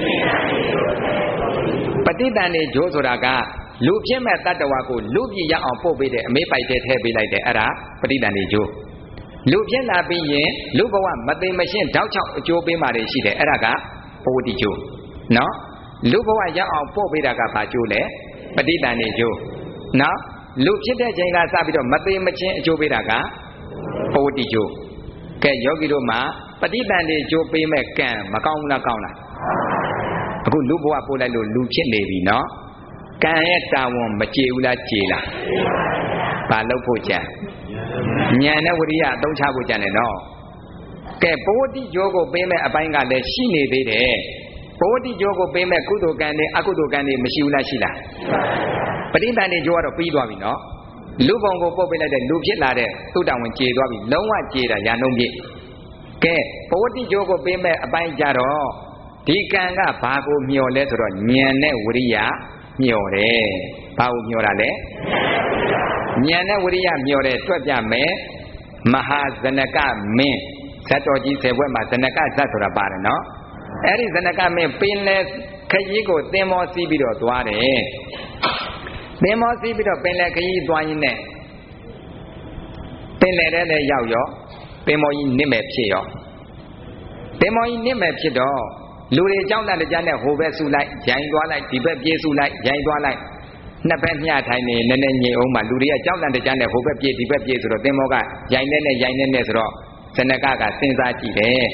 Speaker 1: ပฏิတန်တေဂျိုးဆိုတာကလူဖြစ်မဲ့တတ္တဝါကိုလူပြည့်ရအောင်ပို့ပေးတယ်အမေးပိုက်တဲ့ထည့်ပေးလိုက်တယ်အဲ့ဒါပฏิတန်တေဂျိုးလူဖြစ်လာပြီးရင်လူဘဝမသိမရှင်းတောက်ချောက်အကျိုးပေးမှတွေရှိတယ်အဲ့ဒါကပဝတိဂျိုးနော်လူဘဝရအောင်ပို့ပေးတာကဘာဂျိုးလဲပฏิတန်တေဂျိုးနော်လူဖြစ်တဲ့ချိန်ကစပြီးတော့မသိမချင်းအကျိုးပေးတာကပဝတိဂျိုးကဲယောဂီတို့မှာပฏิတန်တေဂျိုးပေးမဲ့ကံမကောင်းဘူးလားကောင်းလားအခုလူဘဝပို့လိုက်လို့လူဖြစ်နေပြီနော်ကံရဲ့တာဝန်မကြေဘူးလားကြေလားဘာလုပ်ဖို့ကြံဉာဏ်နဲ့ဝိရိယအသုံးချဖို့ကြံတယ်နော်ကဲပဝတိဂျိုးကိုပေးမဲ့အပိုင်းကလည်းရှိနေသေးတယ်ပဝတိဂျိုးကိုပေးမဲ့ကုသိုလ်ကံနဲ့အကုသိုလ်ကံတွေမရှိဘူးလားရှိလားပฏิတန်တေဂျိုးကတော့ပြီးသွားပြီနော်လူပုံကိုပုတ်ပေးလိုက်တဲ့လူဖြစ်လာတဲ့သုတ္တဝင်ကြေသွားပြီလုံးဝကြေတာရာနှုံးပြည့်ကဲပဝတိဂျိုးကိုပေးမဲ့အပိုင်းကြတော့ဒီကံကဘာကိုမျှော်လဲဆိုတော့ဉာဏ်နဲ့ဝိရိယမျှော်တယ်ဘာကိုမျှော်တာလဲဉာဏ်နဲ့ဝိရိယမျှော်တယ်တွက်ပြမယ်မဟာဇနကမင်းဇတ်တော်ကြီးဆယ်ဘွဲ့မှာဇနကဇတ်ဆိုတာပါတယ်နော်အဲ့ဒီဇနကမင်းပင်လေခရီးကိုသင်္ဘောစီးပြီးတော့သွားတယ်သင်္ဘောစီးပြီးတော့ပင်လေခရီးသွားရင်းနဲ့ပင်လေထဲထဲရောက်ရောသင်္ဘောကြီးနစ်မဲ့ဖြစ်ရောသင်္ဘောကြီးနစ်မဲ့ဖြစ်တော့လူတွေကြောက်လန့်ကြတဲ့ဟိုဘက်ဆူလိုက်ရိုင်းသွားလိုက်ဒီဘက်ပြေးဆူလိုက်ရိုင်းသွားလိုက်နှစ်ဘက်မျှထိုင်နေနည်းနည်းညင်အောင်မှလူတွေကကြောက်လန့်ကြတဲ့ဟိုဘက်ပြေးဒီဘက်ပြေးဆိုတော့သင်္ဘောကရိုင်းနေနဲ့ရိုင်းနေနဲ့ဆိုတော့ဇနကကစဉ်းစားကြည့်တယ်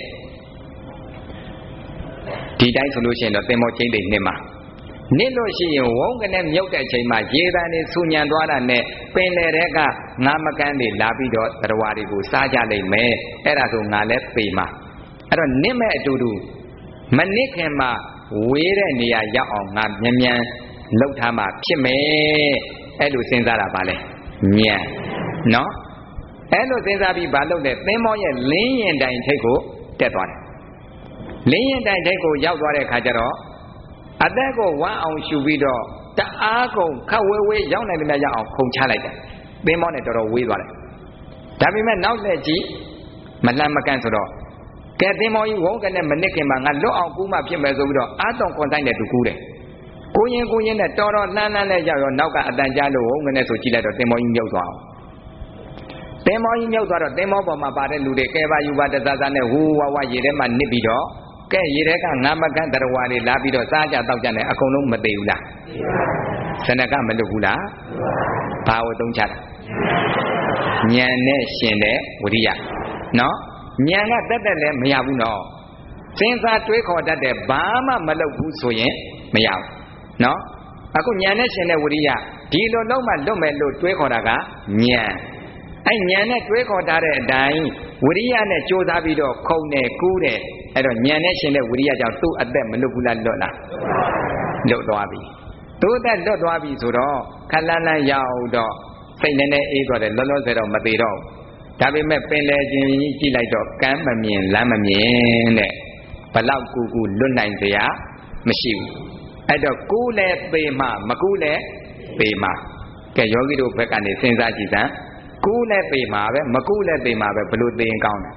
Speaker 1: ဒီတိုင်းဆိုလို့ရှိရင်တော့သင်္ဘောချင်းတွေနှစ်မှာနစ်လို့ရှိရင်ဝုန်းကနေမြုပ်တဲ့အချိန်မှာရေတံနေဆူညံသွားတာနဲ့ပင်လေတဲ့ကငါမကန်းတွေလာပြီးတော့တရားတွေကိုစားကြလိမ့်မယ်အဲ့ဒါဆိုငါလည်းပေမှာအဲ့တော့နစ်မဲ့အတူတူမနစ်ခင်မှာဝေးတဲ့နေရာရောက်အောင်ငါမြန်မြန်လှုပ်ထားမှဖြစ်မယ်အဲ့လိုစဉ်းစားတာပါလေညံနော်အဲ့လိုစဉ်းစားပြီးဘာလုပ်လဲသင်္ဘောရဲ့လင်းရင်တိုင်ထိပ်ကိုတက်သွားတယ်လင်းရင်တိုင်ထိပ်ကိုရောက်သွားတဲ့အခါကျတော့အသက်ကိုဝမ်းအောင်ရှူပြီးတော့တအားကုန်ခက်ဝဲဝဲရောက်နိုင်တယ်များရအောင်ခုန်ချလိုက်တယ်သင်္ဘောနဲ့တော်တော်ဝေးသွားတယ်ဒါပေမဲ့နောက်လက်ကြည့်မလှမ်းမကန့်ဆိုတော့ကဲသင်္ဘောကြီးဝုန်းကနဲ့မနစ်ခင်မှာငါလွတ်အောင်ကူးမှဖြစ်မယ်ဆိုပြီးတော့အာတုံခွန်တိုင်းနဲ့တူကူးတယ်ကိုရင်ကိုရင်နဲ့တော်တော်လှမ်းလှမ်းနဲ့ရောက်ရောနောက်ကအတန်ကြားလို့ဝုန်းကနဲ့ဆိုကြည့်လိုက်တော့သင်္ဘောကြီးမြုပ်သွားအောင်သင်္ဘောကြီးမြုပ်သွားတော့သင်္ဘောပေါ်မှာပါတဲ့လူတွေကဲပါယူပါတစားစားနဲ့ဟူဝါဝါရေထဲမှာနစ်ပြီးတော့ကဲရေထဲကငါမကန်းတရားဝါတွေလာပြီးတော့စားကြတောက်ကြနဲ့အကုန်လုံးမသေးဘူးလားစနကမလွတ်ဘူးလားဘာဝသုံးချတာဉာဏ်နဲ့ရှင်တဲ့ဝိရိယနော်ဉာဏ်ကတက်တက်လည်းမရဘူးနော်စဉ်းစားတွေးခေါ်တတ်တဲ့ဘာမှမလုပ်ဘူးဆိုရင်မရဘူးနော်အခုဉာဏ်နဲ့ရှင်တဲ့ဝိရိယဒီလိုလုံးမှလွတ်မယ်လို့တွေးခေါ်တာကဉာဏ်အဲ့ဉာဏ်နဲ့တွေးခေါ်ထားတဲ့အတိုင်းဝိရိယနဲ့ကြိုးစားပြီးတော့ခုံတယ်ကူးတယ်အဲ့တော့ဉာဏ်နဲ့ရှင်တဲ့ဝိရိယကြောင့်သူ့အသက်မလွတ်ဘူးလားလွတ်လားလွတ်သွားပြီသူ့အသက်လွတ်သွားပြီဆိုတော့ခက်လန်းလန်းရောက်တော့စိတ်နဲ့နဲ့အေးသွားတယ်လောလောဆယ်တော့မသေးတော့ဒါပေမဲ့ပင်လေခြင်းကြီးကြည့်လိုက်တော့ကမ်းမမြင်လမ်းမမြင်တဲ့ဘလောက်ကူကူလွတ်နိုင်စရာမရှိဘူးအဲ့တော့ကူးလဲပေမှမကူးလဲပေမှကဲယောဂီတို့ဘက်ကနေစဉ်းစားကြည့်စမ်းကူးလဲပေမှပဲမကူးလဲပေမှပဲဘလို့သိရင်ကောင်းတယ်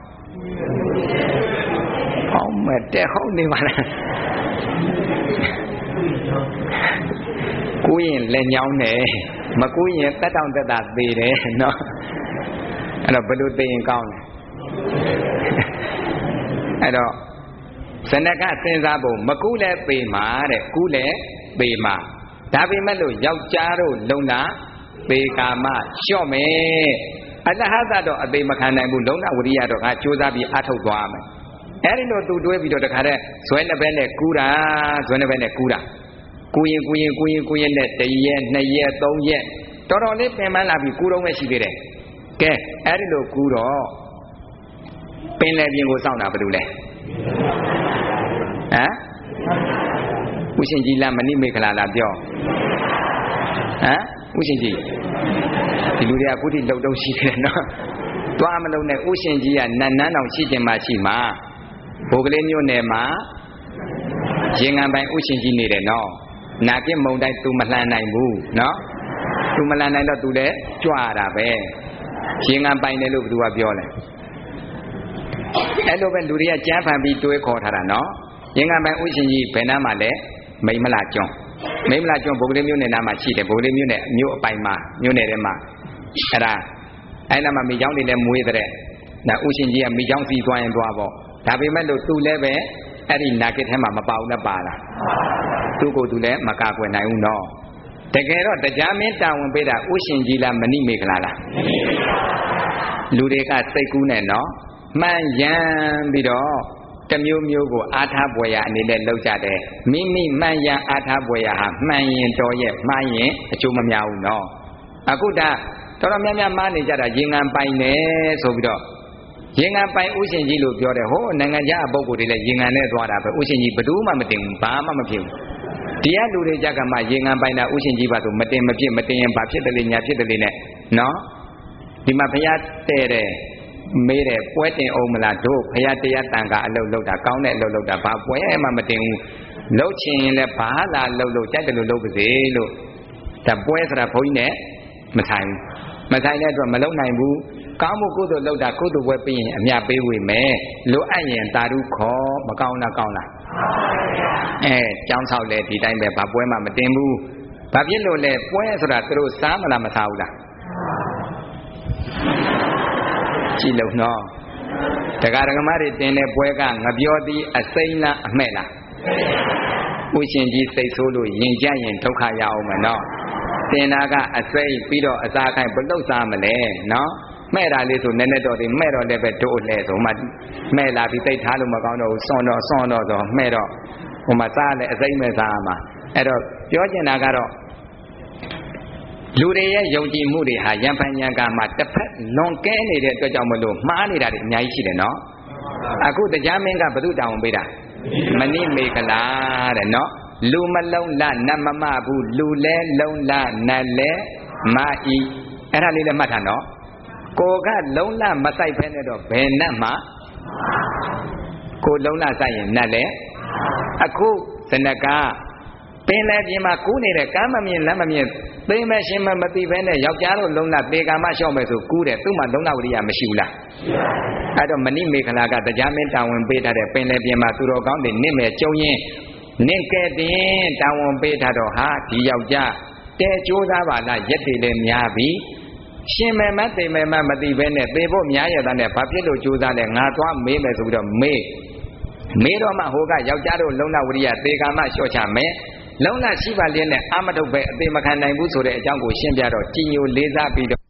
Speaker 1: ဟောမတဲ့ဟုတ်နေပါလားကူးရင်လက်ညောင်းတယ်မကူးရင်တက်တောင့်တက်တာသေးတယ်နော်အဲ့တော့ဘယ်လိုသိရင်ကောင်းလဲအဲ့တော့စနကစဉ်းစားဖို့မကူးလဲပေမှာတဲ့ကူးလဲပေမှာဒါပေမဲ့လို့ယောက်ျားတို့လုံလားပေကာမလျှော့မယ်အတဟသတော့အသေးမခံနိုင်ဘူးလုံလဝရိယတော့ငါကြိုးစားပြီးအထုတ်သွားမယ်အဲ့ဒီလိုသူတွေးပြီးတော့တခါတည်းဇွဲနှစ်ဘက်နဲ့ကူးတာဇွဲနှစ်ဘက်နဲ့ကူးတာကူးရင်ကူးရင်ကူးရင်ကူးရင်နဲ့တစ်ရက်နှစ်ရက်သုံးရက်တော်တော်လေးပင်ပန်းလာပြီးကူးတော့မှရှိသေးတယ်ကဲအဲ့ဒီလိုကူးတော့ပင်လယ်ပြင်ကိုစောင့်တာဘာလို့လဲဟမ်ဥရှင်ကြီးလားမဏိမေခလာလားပြောဟမ်ဥရှင်ကြီးဒီလူတွေကအခုထိလှုပ်တော့ရှိတယ်နော်သွားမလုံးနဲ့ဥရှင်ကြီးကနတ်နန်းတော်ရှိခြင်းမှရှိမှာဘိုးကလေးမျိုးနယ်မှာရင်ငံပိုင်ဥရှင်ကြီးနေတယ်နော်နာကိမုံတိုင်း तू မလှမ်းနိုင်ဘူးနော် तू မလှမ်းနိုင်တော့ तू လည်းကြွတာပဲရင်ငံပိုင်တယ်လို့ဘယ်သူကပြောလဲအဲ့လိုပဲလူတွေကကြမ်းဖန်ပြီးတွေးခေါ်ထားတာနော်ရင်ငံပိုင်ဥရှင်ကြီးဘယ်နားမှာလဲမိမလာကျွန်းမိမလာကျွန်းဘိုးကလေးမျိုးနယ်နားမှာရှိတယ်ဘိုးကလေးမျိုးနယ်မြို့အပိုင်မှာမြို့နယ်ထဲမှာအဲ့ဒါအဲ့နားမှာမိချောင်းတွေလည်းမွေးတဲ့နာဥရှင်ကြီးကမိချောင်းစီသွားရင်သွားပေါ့ဒါပေမဲ့လို့သူလည်းပဲအဲ့ဒီနာကိထဲမှာမပါဘူးနဲ့ပါလားသူ့ကိုယ်သူလည်းမကာကွယ်နိုင်ဘူးနော်တကယ်တော့တရားမင်းတာဝန်ပေးတာဥရှင်ကြီးလားမဏိမေခလာလားလူတွေကစိတ်ကူးနဲ့နော်မှန်ရန်ပြီးတော့တမျိုးမျိုးကိုအာထာပွေရအနေနဲ့လောက်ကြတယ်မိမိမှန်ရန်အာထာပွေရဟာမှန်ရင်တော်ရဲ့မှားရင်အကျိုးမများဘူးနော်အခုဒါတော်တော်များများမှားနေကြတာရင်ငံပိုင်နေဆိုပြီးတော့ရင်ငံပိုင်ဥရှင်ကြီးလို့ပြောတယ်ဟိုနိုင်ငံခြားပုဂ္ဂိုလ်တွေလည်းရင်ငံနဲ့သွားတာပဲဥရှင်ကြီးဘယ်သူမှမတင်ဘူးဘာမှမဖြစ်ဘူးတရားလူတွေကြကမှရင်ငံပိုင်တာဥရှင်ကြီးပါဆိုမတင်မဖြစ်မတင်ရင်ဘာဖြစ်တယ်လဲညာဖြစ်တယ်လဲနဲ့နော်ဒီမှာဘုရားတဲ့တယ်မေးတယ်ပွဲတင်အောင်မလားတို့ဘုရားတရားတန်ခါအလုပ်လုပ်တာကောင်းတဲ့အလုပ်လုပ်တာဘာပွဲမှမတင်ဘူးလှုပ်ချင်ရင်လည်းဘာလာလှုပ်လို့ကြိုက်တယ်လို့လှုပ်ပါစေလို့ဒါပွဲဆိုတာဘုန်းကြီးနဲ့မဆိုင်ဘူးမဆိုင်တဲ့အတွက်မလုံနိုင်ဘူးကောင်းမှုကုသိုလ်လုပ်တာကုသိုလ်ပွဲပြီးရင်အမြတ်ပေးဝေမယ်လိုအပ်ရင်တာရုခေါ်မကောင်းလားကောင်းလားအဲကျောင်းဆောက်လဲဒီတိုင်းပဲဘာပွဲမှမတင်ဘူးဘာဖြစ်လို့လဲပွဲဆိုတာသူတို့စားမလားမစားဘူးလားကြည့်လို့နော်တရားဓမ္မတွေတင်တဲ့ပွဲကငပြောသည်အစိမ့်လားအမဲ့လားဥရှင်ကြီးစိတ်ဆိုးလို့ယင်ကြရင်ဒုက္ခရအောင်မနော်တင်နာကအစိမ့်ပြီးတော့အစာခိုင်ဘလို့စားမလဲနော်မဲ့တာလေးဆိုနည်းနည်းတော့ဒီမဲ့တော့လည်းပဲတို့လဲဆိုမှမဲ့လာပြီးတိတ်ထားလို့မကောင်းတော့ဘူးစွန့်တော့စွန့်တော့ဆိုမဲ့တော့ဟိုမှာစားလဲအစိမ့်မဲ့စားမှာအဲ့တော့ပြောချင်တာကတော့လူတွေရဲ့ယုံကြည်မှုတွေဟာယံဖန်ယံကာမှာတစ်ဖက်လွန်ကဲနေတဲ့အတွက်ကြောင့်မလို့မှားနေတာတွေအများကြီးရှိတယ်နော်အခုတရားမင်းကဘု து တောင်းပေးတာမဏိမေကလာတဲ့နော်လူမလုံးလနတ်မမဘူးလူလဲလုံးလနတ်လဲမဤအဲ့ဒါလေးလည်းမှတ်ထားနော်ကိုကလုံးလမဆိုင်ဖဲနဲ့တော့ဘယ်နတ်မှကိုလုံးလဆိုင်ရင်နတ်လဲအခုဇနကပင်လည်းပြင်မှာကူးနေတဲ့ကမ်းမမြင်လက်မမြင်သိမဲ့ရှင်မမသိဘဲနဲ့ယောက်ျားတို့လုံးလပေကာမလျှော့မယ်ဆိုကူးတယ်သူ့မှာလုံးလဝိရိယမရှိဘူးလားအဲ့တော့မဏိမေခလာကတရားမင်းတာဝန်ပေးထားတဲ့ပင်လည်းပြင်မှာသူတော်ကောင်းတွေနင့်မဲ့ကျုံရင်နင့်ကဲ့တင်တာဝန်ပေးထားတော့ဟာဒီယောက်ျားတဲကြိုးစားပါလားရက်တွေလည်းများပြီရှင်မယ်မသိမယ်မမသိဘဲနဲ့သေဖို့များရတဲ့နဲ့ဘာဖြစ်လို့ကြိုးစားလဲငါသွားမေးမယ်ဆိုပြီးတော့မေးမေးတော့မှဟိုကယောက်ျားတို့လုံးလဝိရိယသေကာမလျှော့ချမယ်လုံးလရှိပါလျက်နဲ့အာမတုပဲအသေးမခံနိုင်ဘူးဆိုတဲ့အကြောင်းကိုရှင်းပြတော့ကြည်ညိုလေးစားပြီးတော့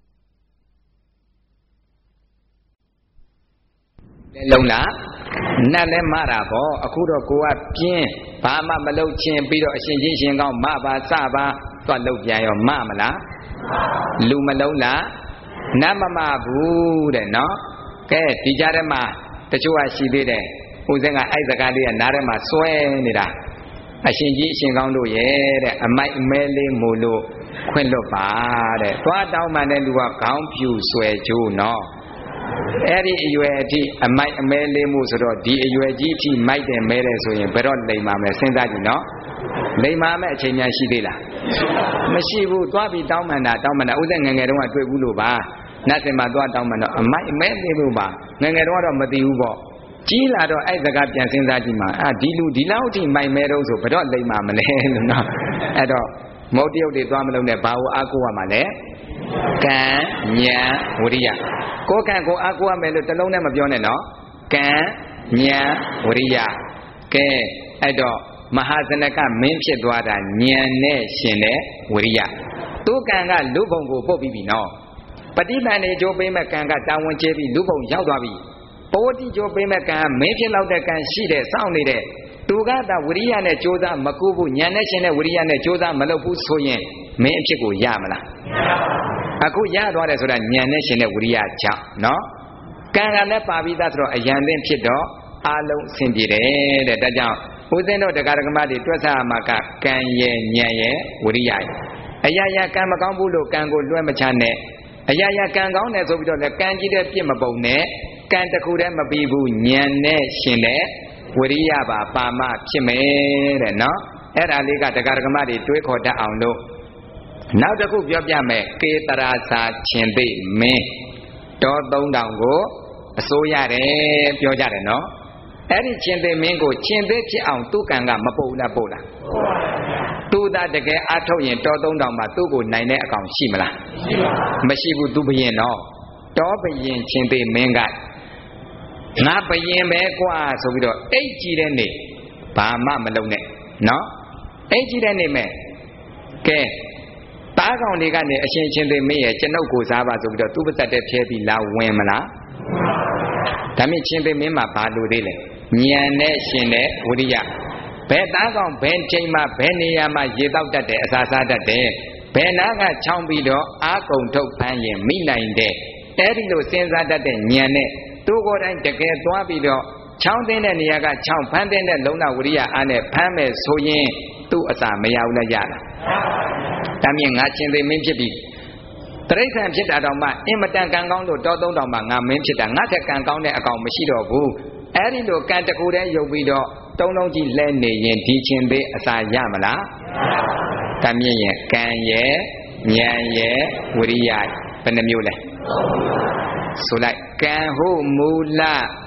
Speaker 1: လုံးလနတ်လည်းမတာပေါ့အခုတော့ကိုကပြင်းဘာမှမလုပ်ချင်းပြီးတော့အရှင်ကြီးရှင်ကောင်းမပါစပါသွားလုပ်ပြန်ရောမမလားလူမလုံးလားနတ်မမဘူးတဲ့နော်ကဲဒီကြားထဲမှာတချို့ကရှိသေးတယ်ဦးစင်းကအဲ့စကားလေးကနားထဲမှာစွဲနေတာအရှင်ကြီးအရှင်ကောင်းတို့ရဲ့တဲ့အမိုက်အမဲလေးမို့လို့ခွင့်လွတ်ပါတဲ့သွားတောင်းမှတဲ့လူကခေါင်းပြူဆွဲကြိုးနော်အဲ့ဒီအရွယ်အထိအမိုက်အမဲလေးမှုဆိုတော့ဒီအရွယ်ကြီးအထိမိုက်တယ်မဲတယ်ဆိုရင်ဘယ်တော့လိမ်ပါမယ်စဉ်းစားကြည့်နော်လိမ်ပါမယ်အချိန်များရှိသေးလားမရှိဘူးသွားပြီးတောင်းမှန်တာတောင်းမှန်တာဥစ္စာငယ်ငယ်တုန်းကတွေ့ဘူးလို့ပါနတ်စင်မှာသွားတောင်းမှန်တော့အမိုက်အမဲလေးမှုပါငယ်ငယ်တုန်းကတော့မသိဘူးပေါ့ကြီးလာတော့အဲ့စကားပြန်စဉ်းစားကြည့်မှာအာဒီလူဒီလောက်ထိမိုက်မဲတော့ဆိုဘယ်တော့လိမ်ပါမလဲလို့နော်အဲ့တော့မုတ်တရုပ်တွေသွားမလို့နဲ့ဘာကိုအားကိုးရမှာလဲကံဉာဏ်ဝိရိယကိုယ်ကံကိုအားကိုးရမယ်လို့တလုံးနဲ့မပြောနဲ့နော်ကံဉာဏ်ဝိရိယကဲအဲ့တော့မဟာဇနကမင်းဖြစ်သွားတာဉာဏ်နဲ့ရှင်တဲ့ဝိရိယသူကံကလူဘုံကိုပုတ်ပြီးပြီနော်ပฏิပန်နေကြိုးပေးမဲ့ကံကတာဝန်ကျဲပြီးလူဘုံရောက်သွားပြီပိုတိကြိုးပေးမဲ့ကံမင်းဖြစ်လောက်တဲ့ကံရှိတဲ့စောင့်နေတဲ့သူကသာဝိရိယနဲ့ကြိုးစားမကူဘူးဉာဏ်နဲ့ရှင်တဲ့ဝိရိယနဲ့ကြိုးစားမလုပ်ဘူးဆိုရင်မင်းအဖြစ်ကိုရမလားအခုရသွားတယ်ဆိုတာဉာဏ်နဲ့ရှင်တဲ့ဝိရိယကြောင့်နော်ကံကလည်းပါပြီးသားဆိုတော့အယံသိဖြစ်တော့အလုံးအဆင်ပြေတယ်တဲ့ဒါကြောင့်ဦးဇင်းတို့တရားဓမ္မတွေတွက်ဆရမှာကကံရဲ့ဉာဏ်ရဲ့ဝိရိယရဲ့အရာရာကံမကောင်းဘူးလို့ကံကိုလွှဲမချနဲ့အရာရာကံကောင်းတယ်ဆိုပြီးတော့လည်းကံကြီးတဲ့ပြစ်မပုံနဲ့ကံတစ်ခုတည်းမပြီးဘူးဉာဏ်နဲ့ရှင်တဲ့ဝိရိယပါပါမဖြစ်မယ်တဲ့နော်အဲ့ဒါလေးကတရားဓမ္မတွေတွေးခေါ်တတ်အောင်လို့နောက်တစ်ခုပြောပြမယ်ကေတရာစာရှင်သိမင်းတောသုံးတောင်ကိုအစိုးရတယ်ပြောကြတယ်နော်အဲ့ဒီရှင်သိမင်းကိုရှင်သိဖြစ်အောင်သူ့ကံကမပုတ်လားပုတ်လားသူသာတကယ်အားထုတ်ရင်တောသုံးတောင်မှာသူ့ကိုနိုင်တဲ့အကောင်ရှိမလားမရှိဘူးသူဘယင်တော့တောဘယင်ရှင်သိမင်းကငါဘယင်ပဲကွာဆိုပြီးတော့အိတ်ကြည့်တဲ့နေဘာမှမလုပ်နဲ့နော်အိတ်ကြည့်တဲ့နေမဲ့ကဲတားကောင်တွေကနေအရှင်ချင်းသိမင်းရဲ့ကျွန်ုပ်ကိုစားပါဆိုပြီးတော့သူ့ပါသက်တဲ့ဖြဲပြီးလာဝင်မလားဒါမြင့်ချင်းသိမင်းမှာဘာလို့သေးလဲဉာဏ်နဲ့ရှင်တဲ့ဝိရိယဘယ်တားကောင်ဘယ်ချိန်မှဘယ်နေရာမှာရေတောက်တတ်တယ်အစာစားတတ်တယ်ဘယ်နာကချောင်းပြီးတော့အာကုံထုတ်ဖမ်းရင်မိနိုင်တဲ့အဲ့ဒီလိုစဉ်းစားတတ်တဲ့ဉာဏ်နဲ့သူကိုယ်တိုင်တကယ်သွားပြီးတော့ချောင်းသိတဲ့နေရာကချောင်းဖမ်းတဲ့လုံလဝိရိယအားနဲ့ဖမ်းမယ်ဆိုရင်သူ့အစာမရဘူးလားရလားဒါမြင်ငါချင်းသိမင်းဖြစ်ပြီတရိစ္ဆာန်ဖြစ်တာတော့မှအင်မတန်ကံကောင်းလို့တောသုံးတောင်မှငါမင်းဖြစ်တာငါထက်ကံကောင်းတဲ့အကောင်မရှိတော့ဘူးအဲ့ဒီလိုကံတကူတည်းယုတ်ပြီးတော့တုံးလုံးကြီးလဲနေရင်ဒီချင်းသိအစာရမလားဒါမြင်ရင်ကံရဲ့ဉာဏ်ရဲ့ဝိရိယဘယ်နှမျိုးလဲဆိုလိုက်ကံဟုမူလ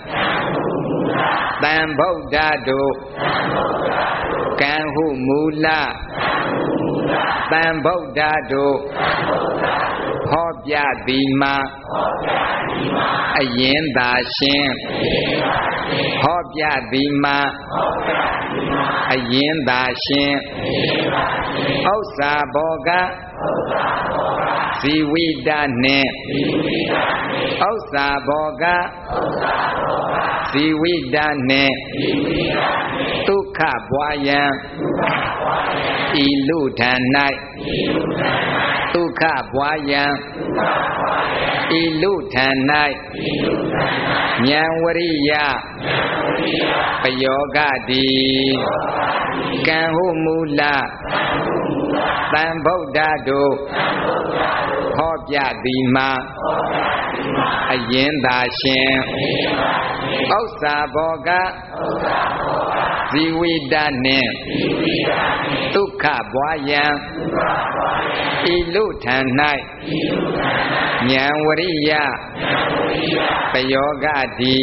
Speaker 1: သံဗုဒ္ဓတို့ကံဟုမူလသံဗုဒ္ဓတို့ဟောပြသည်မှာအရင်သာရှင်ဟောပြသည်မှာအရင်သာရှင်ဥစ္စာဘောကဇီဝိတနှင့်ဥစ္စာဘောကဇီဝိတနှင့်ဒုက္ခဘွာယံဤလူထံ၌ဒုက္ခဘွာယံဤလူထံ၌ဉာဏ်ဝရိယပယောဂတိကံဟုမူလသံဗုဒ္ဓတို့ဟောပြသည်မှာအရင်သာရှင်ဥစ္စာဘောကဇီဝိတနှင့်ဒုက္ခဘွာယံဤလူထံ၌ဉာဏ်ဝရိယပယောဂတိ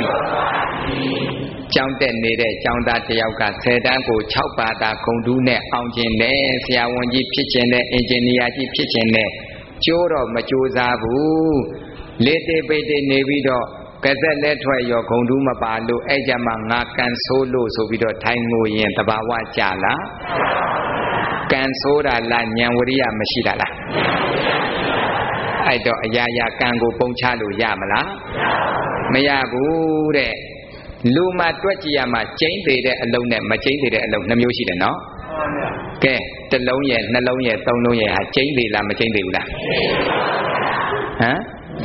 Speaker 1: ကျောင်းတက်နေတဲ့ကျောင်းသားတစ်ယောက်ကဆယ်တန်းကို၆ပါးသာဂုဏ်ထူးနဲ့အောင်ကျင်တယ်ဆရာဝန်ကြီးဖြစ်ကျင်တဲ့အင်ဂျင်နီယာကြီးဖြစ်ကျင်တဲ့ကျိုးတော့မကြိုးစားဘူးလေတေပိတေနေပြီးတော့ကစက်လက်ထွက်ရောဂုံတူးမပါလို့အဲ့ကြမှာငါကန်ဆိုးလို့ဆိုပြီးတော့ထိုင်ငိုရင်တဘာဝကြလားကန်ဆိုးတာလားဉာဏ်ဝရိယမရှိတာလားအဲ့တော့အရာရာကံကိုပုံချလို့ရမလားမရဘူးတဲ့လူမှတွက်ကြည့်ရမှာကျိန်းသေးတဲ့အလုံးနဲ့မကျိန်းသေးတဲ့အလုံးနှမျိုးရှိတယ်နော်ကဲတစ်လုံးရဲ့နှလုံးရဲ့သုံးလုံးရဲ့ဟာကျိန်းသေးလားမကျိန်းသေးဘူးလားဟမ်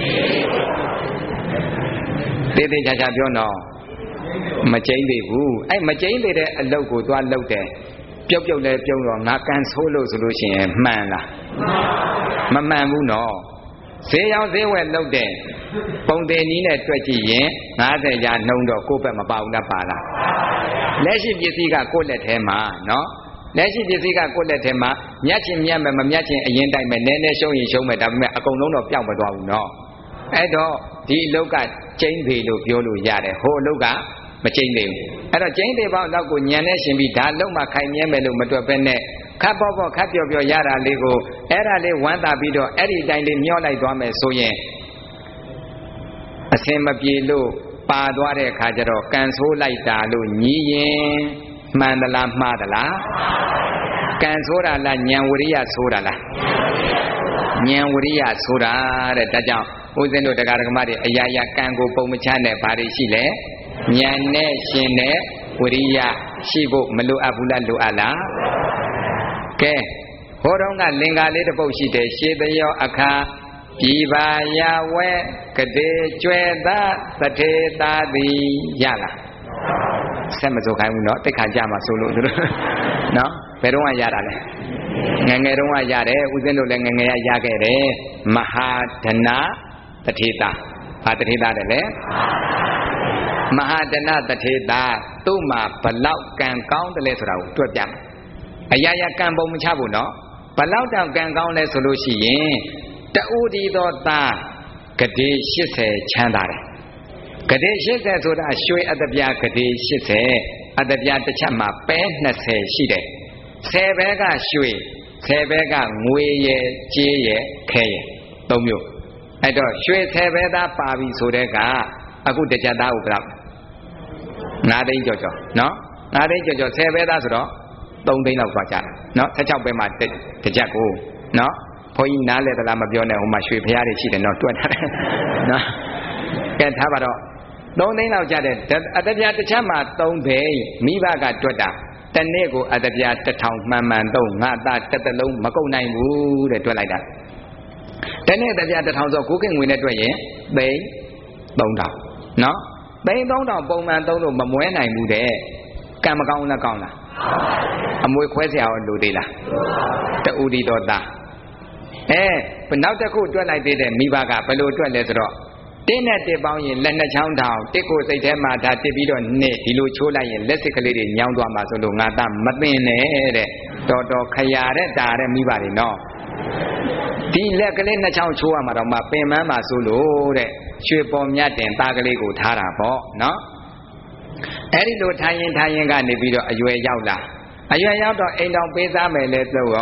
Speaker 1: သေးသေးချာချာပြောနော်မကျိန်းသေးဘူးအဲ့မကျိန်းသေးတဲ့အလုပ်ကိုသွားလုပ်တယ်ပြုတ်ပြုတ်လဲပြုံးတော့ငါကန်ဆိုးလို့ဆိုလို့ရှိရင်မှန်လားမမှန်ဘူးနော်ဈေးရောက်ဈေးဝယ်လုပ်တယ်ပုံသေးနည်းနဲ့တွက်ကြည့်ရင်၅၀ရာနှုံးတော့ကိုယ့်ဘက်မပါဘူးလားပါလားလက်ရှိပစ္စည်းကကိုယ့်လက်ထဲမှာနော်လက်ရှိပစ္စည်းကကိုယ့်လက်ထဲမှာမြတ်ချင်းမြတ်မယ်မမြတ်ချင်းအရင်တိုက်မယ်နည်းနည်းရှုံးရင်ရှုံးမယ်ဒါပေမဲ့အကုန်လုံးတော့ပြောင်းမသွားဘူးနော်အဲ့တော့ဒီအလုပ်ကကျိန်းသေးလို့ပြောလို့ရတယ်ဟိုအလုပ်ကမကျိန်းသေးဘူးအဲ့တော့ကျိန်းသေးပေါင်းတော့ကိုညံနဲ့ရှင်ပြီးဒါလုံးမှခိုင်မြဲမယ်လို့မတွက်ပဲနဲ့ခပ်ပေါ့ပေါ့ခပ်ပျော်ပျော်ရတာလေးကိုအဲ့ဒါလေးဝမ်းသာပြီးတော့အဲ့ဒီတိုင်းလေးမျောလိုက်သွားမယ်ဆိုရင်အစင်မပြေလို့ပါသွားတဲ့အခါကျတော့ကန်ဆိုးလိုက်တာလို့ညီးရင်မှန်သလားမှားသလားကန်ဆိုးတာလားဉာဏ်ဝရိယဆိုးတာလားဉာဏ်ဝရိယဆိုးတာတဲ့ဒါကြောင့်ဦးဇင်းတို့တရားဓမ္မတွေအရာရာကံကိုပုံမချနဲ့ဘာတွေရှိလဲဉာဏ်နဲ့ရှင်တဲ့ဝရိယရှိဖို့မလိုအပ်ဘူးလားလိုအပ်လားကဲဟောတော့ကလင်္ကာလေးတစ်ပုဒ်ရှိတယ်ရှေးသရောအခါဤပါယဝဲကတိကျွဲသာသထေသာသည်ရလားဆက်မစိုးခိုင်းဘူးနော်တိတ်ခါကြမှာဆိုလို့သူတို့နော်ဘယ်တော့မှရတာလဲငငယ်တုန်းကရတယ်ဦးဇင်းတို့လည်းငငယ်ရရခဲ့တယ်မဟာဒနာတထေသာဘာတထေသာတယ်လဲမဟာဒနာတထေသာသူ့မှာဘလောက်ကံကောင်းတယ်လဲဆိုတာကိုတွက်ပြမယ်အရာရာကံပုံမချဘူးနော်ဘလောက်တောင်ကံကောင်းလဲဆိုလို့ရှိရင်တူဒီသောသားဂတိ၈၀ချမ်းသာတယ်ဂတိ၈၀ဆိုတာရွှေအတ္တပြဂတိ၈၀အတ္တပြတစ်ချက်မှာပဲ၂၀ရှိတယ်၁၀ဘဲကရွှေ၁၀ဘဲကငွေရယ်ကြေးရယ်ခဲရယ်သုံးမျိုးအဲ့တော့ရွှေ၁၀ဘဲသားပါပြီဆိုတဲ့ကအခုတစ်ချက်သားကိုဘယ်လောက်၅သိန်းကျော်ကျော်နော်၅သိန်းကျော်ကျော်၁၀ဘဲသားဆိုတော့၃သိန်းလောက်သွားကြတာနော်၁၆ဘဲမှာတစ်ချက်ကိုနော်ဘုန်းကြီးနားလဲသလားမပြောနဲ့ဟိုမှာရွှေဖျားတွေရှိတယ်နော်တွက်ထားတယ်နော်ကဲထားပါတော့၃သိန်းလောက်ကြတဲ့အတ္တပြတစ်ချက်မှာ၃သိန်းမိဘကတွက်တာတနေ့ကိုအတ္တပြတစ်ထောင်မှန်မှန်သုံးငါသားတစ်သလုံးမကုန်နိုင်ဘူးတဲ့တွက်လိုက်တာတနေ့အတ္တပြတစ်ထောင်ဆိုကိုးခင်ငွေနဲ့တွက်ရင်သိန်း၃ထောင်နော်သိန်း၃ထောင်ပုံမှန်သုံးလို့မမွဲနိုင်ဘူးတဲ့ကံမကောင်းလားကောင်းလားအမွေခွဲเสียအောင်လို့သေးလားတူဒီတော်သားအဲနောက်တစ်ခုတွက်လိုက်သေးတယ်မိဘကဘယ်လိုတွက်လဲဆိုတော့တင်းနဲ့တစ်ပေါင်းရင်လက်နှစ်ချောင်းထောင်တစ်ကိုစိတ်ထဲမှာဒါတစ်ပြီးတော့နှစ်ဒီလိုချိုးလိုက်ရင်လက်စစ်ကလေးတွေညောင်းသွားမှာဆိုလို့ငါသားမသိနဲ့တဲ့တော်တော်ခရာတဲ့တာတဲ့မိဘတွေနော်ဒီလက်ကလေးနှစ်ချောင်းချိုးရမှာတော့မှပင်မမှာဆိုလို့တဲ့ရွှေပေါ်မြတ်တင်သားကလေးကိုထားတာပေါ့နော်အဲ့ဒီလိုထိုင်ရင်ထိုင်ရင်ကနေပြီးတော့အရွယ်ရောက်လာအရွယ်ရောက်တော့အိမ်တော်ပေးစားမယ်လဲဆိုတော့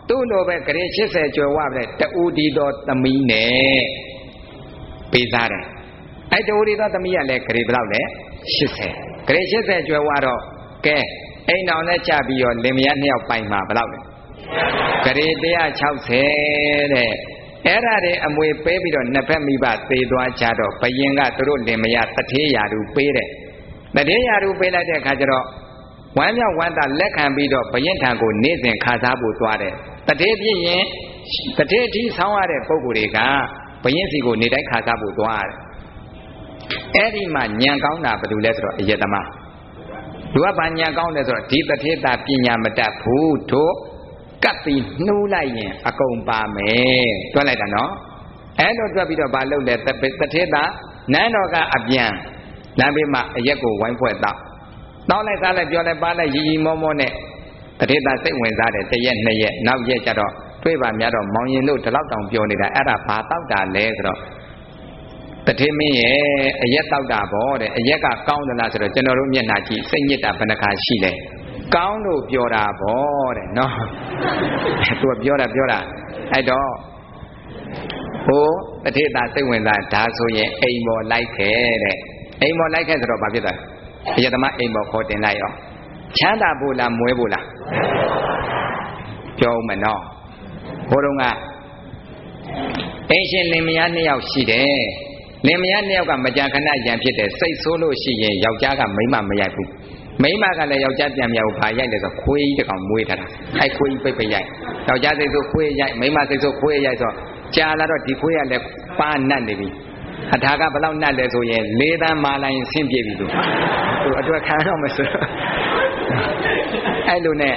Speaker 1: သူ့လိုပဲဂရေ၈၀ကျော်ဝပဲတူဒီတော်သမီးနဲ့ပေးစားတယ်အဲတူဒီတော်သမီးကလည်းဂရေဘယ်လောက်လဲ၈၀ဂရေ၈၀ကျော်ဝတော့ကဲအိမ်တော်နဲ့ကြပြီးတော့လင်မယားနှစ်ယောက်ပိုင်မှာဘယ်လောက်လဲဂရေ၁၆၀တဲ့အဲ့ဒါတွေအမွေပေးပြီးတော့နှစ်ဖက်မိဘသေသွားကြတော့ဘယင်ကသူတို့လင်မယားတထေးရာသူပေးတယ်တထေးရာသူပေးလိုက်တဲ့အခါကျတော့ဝမ်းမြောက်ဝမ်းသာလက်ခံပြီးတော့ဘယင်ထံကိုနေ့စဉ်ခါစားဖို့သွားတယ်တထေးဖြစ်ရင်တထေးအထိဆောင်းရတဲ့ပုံကိုယ်တွေကဘယင်စီကိုနေတိုင်းခါစားဖို့သွားတယ်အဲ့ဒီမှာညံကောင်းတာဘာလို့လဲဆိုတော့အယတမသူကဘာညံကောင်းလဲဆိုတော့ဒီတထေးတာပညာမတတ်ဘူးတို့ကပ်ပြီးနှိုးလိုက်ရင်အကုန်ပါမယ်တွက်လိုက်တာနော်အဲ့လိုတွက်ပြီးတော့ဘာလုပ်လဲတထေးတာနန်းတော်ကအပြန်လမ်းဘေးမှာအရက်ကိုဝိုင်းဖွဲ့တော့တောင်းလိုက်စားလိုက်ပြောလိုက်ပါလိုက်ရီရီမောမောနဲ့တထေးတာစိတ်ဝင်စားတယ်တရက်နှစ်ရက်နောက်ရက်ကျတော့တွေ့ပါများတော့မောင်ရင်တို့ဒီလောက်တောင်ပြောနေတာအဲ့ဒါဘာတောက်တာလဲဆိုတော့တထေးမင်းရဲ့အရက်တောက်တာပေါ့တဲ့အရက်ကကောင်းသလားဆိုတော့ကျွန်တော်တို့မျက်နှာကြည့်စိတ်ညစ်တာဘယ်နှခါရှိလဲကောင်းလို့ပြောတာဗောတဲ့နော်သူကပြောတာပြောတာအဲ့တော့ဟိုတထေးတာစိတ်ဝင်စားဒါဆိုရင်အိမ်ပေါ်လိုက်ခဲ့တဲ့အိမ်ပေါ်လိုက်ခဲ့ဆိုတော့ဘာဖြစ်သွားအယတမအိမ်ပေါ်ခေါ်တင်လိုက်ရောချမ်းသာဖို့လားမွဲဖို့လားပြောဦးမနော်ဘိုးတော်ကအိမ်ရှင်လင်မယားနှစ်ယောက်ရှိတယ်လင်မယားနှစ်ယောက်ကမကြာခဏရံဖြစ်တယ်စိတ်ဆိုးလို့ရှိရင်ယောက်ျားကမိန်းမမရိုက်ဘူးမိန်းမကလည်းယောက်ျားပြန်မြောက်ဘာရိုက်လဲဆိုခွေးကြီးတစ်ကောင်မွေးထားတာအဲခွေးကြီးပိတ်ပိတ်ရိုက်ယောက်ျားစိတ်ဆိုးခွေးရိုက်မိန်းမစိတ်ဆိုးခွေးရိုက်ဆိုကြာလာတော့ဒီခွေးကလည်းပါနတ်နေပြီအထာကဘလောက်နတ်လဲဆိုရင်လေးသန်းမာလိုက်ရင်ဆင်းပြေပြီသူသူအတွက်ခံတော့မဆိုအဲ့လိုနဲ့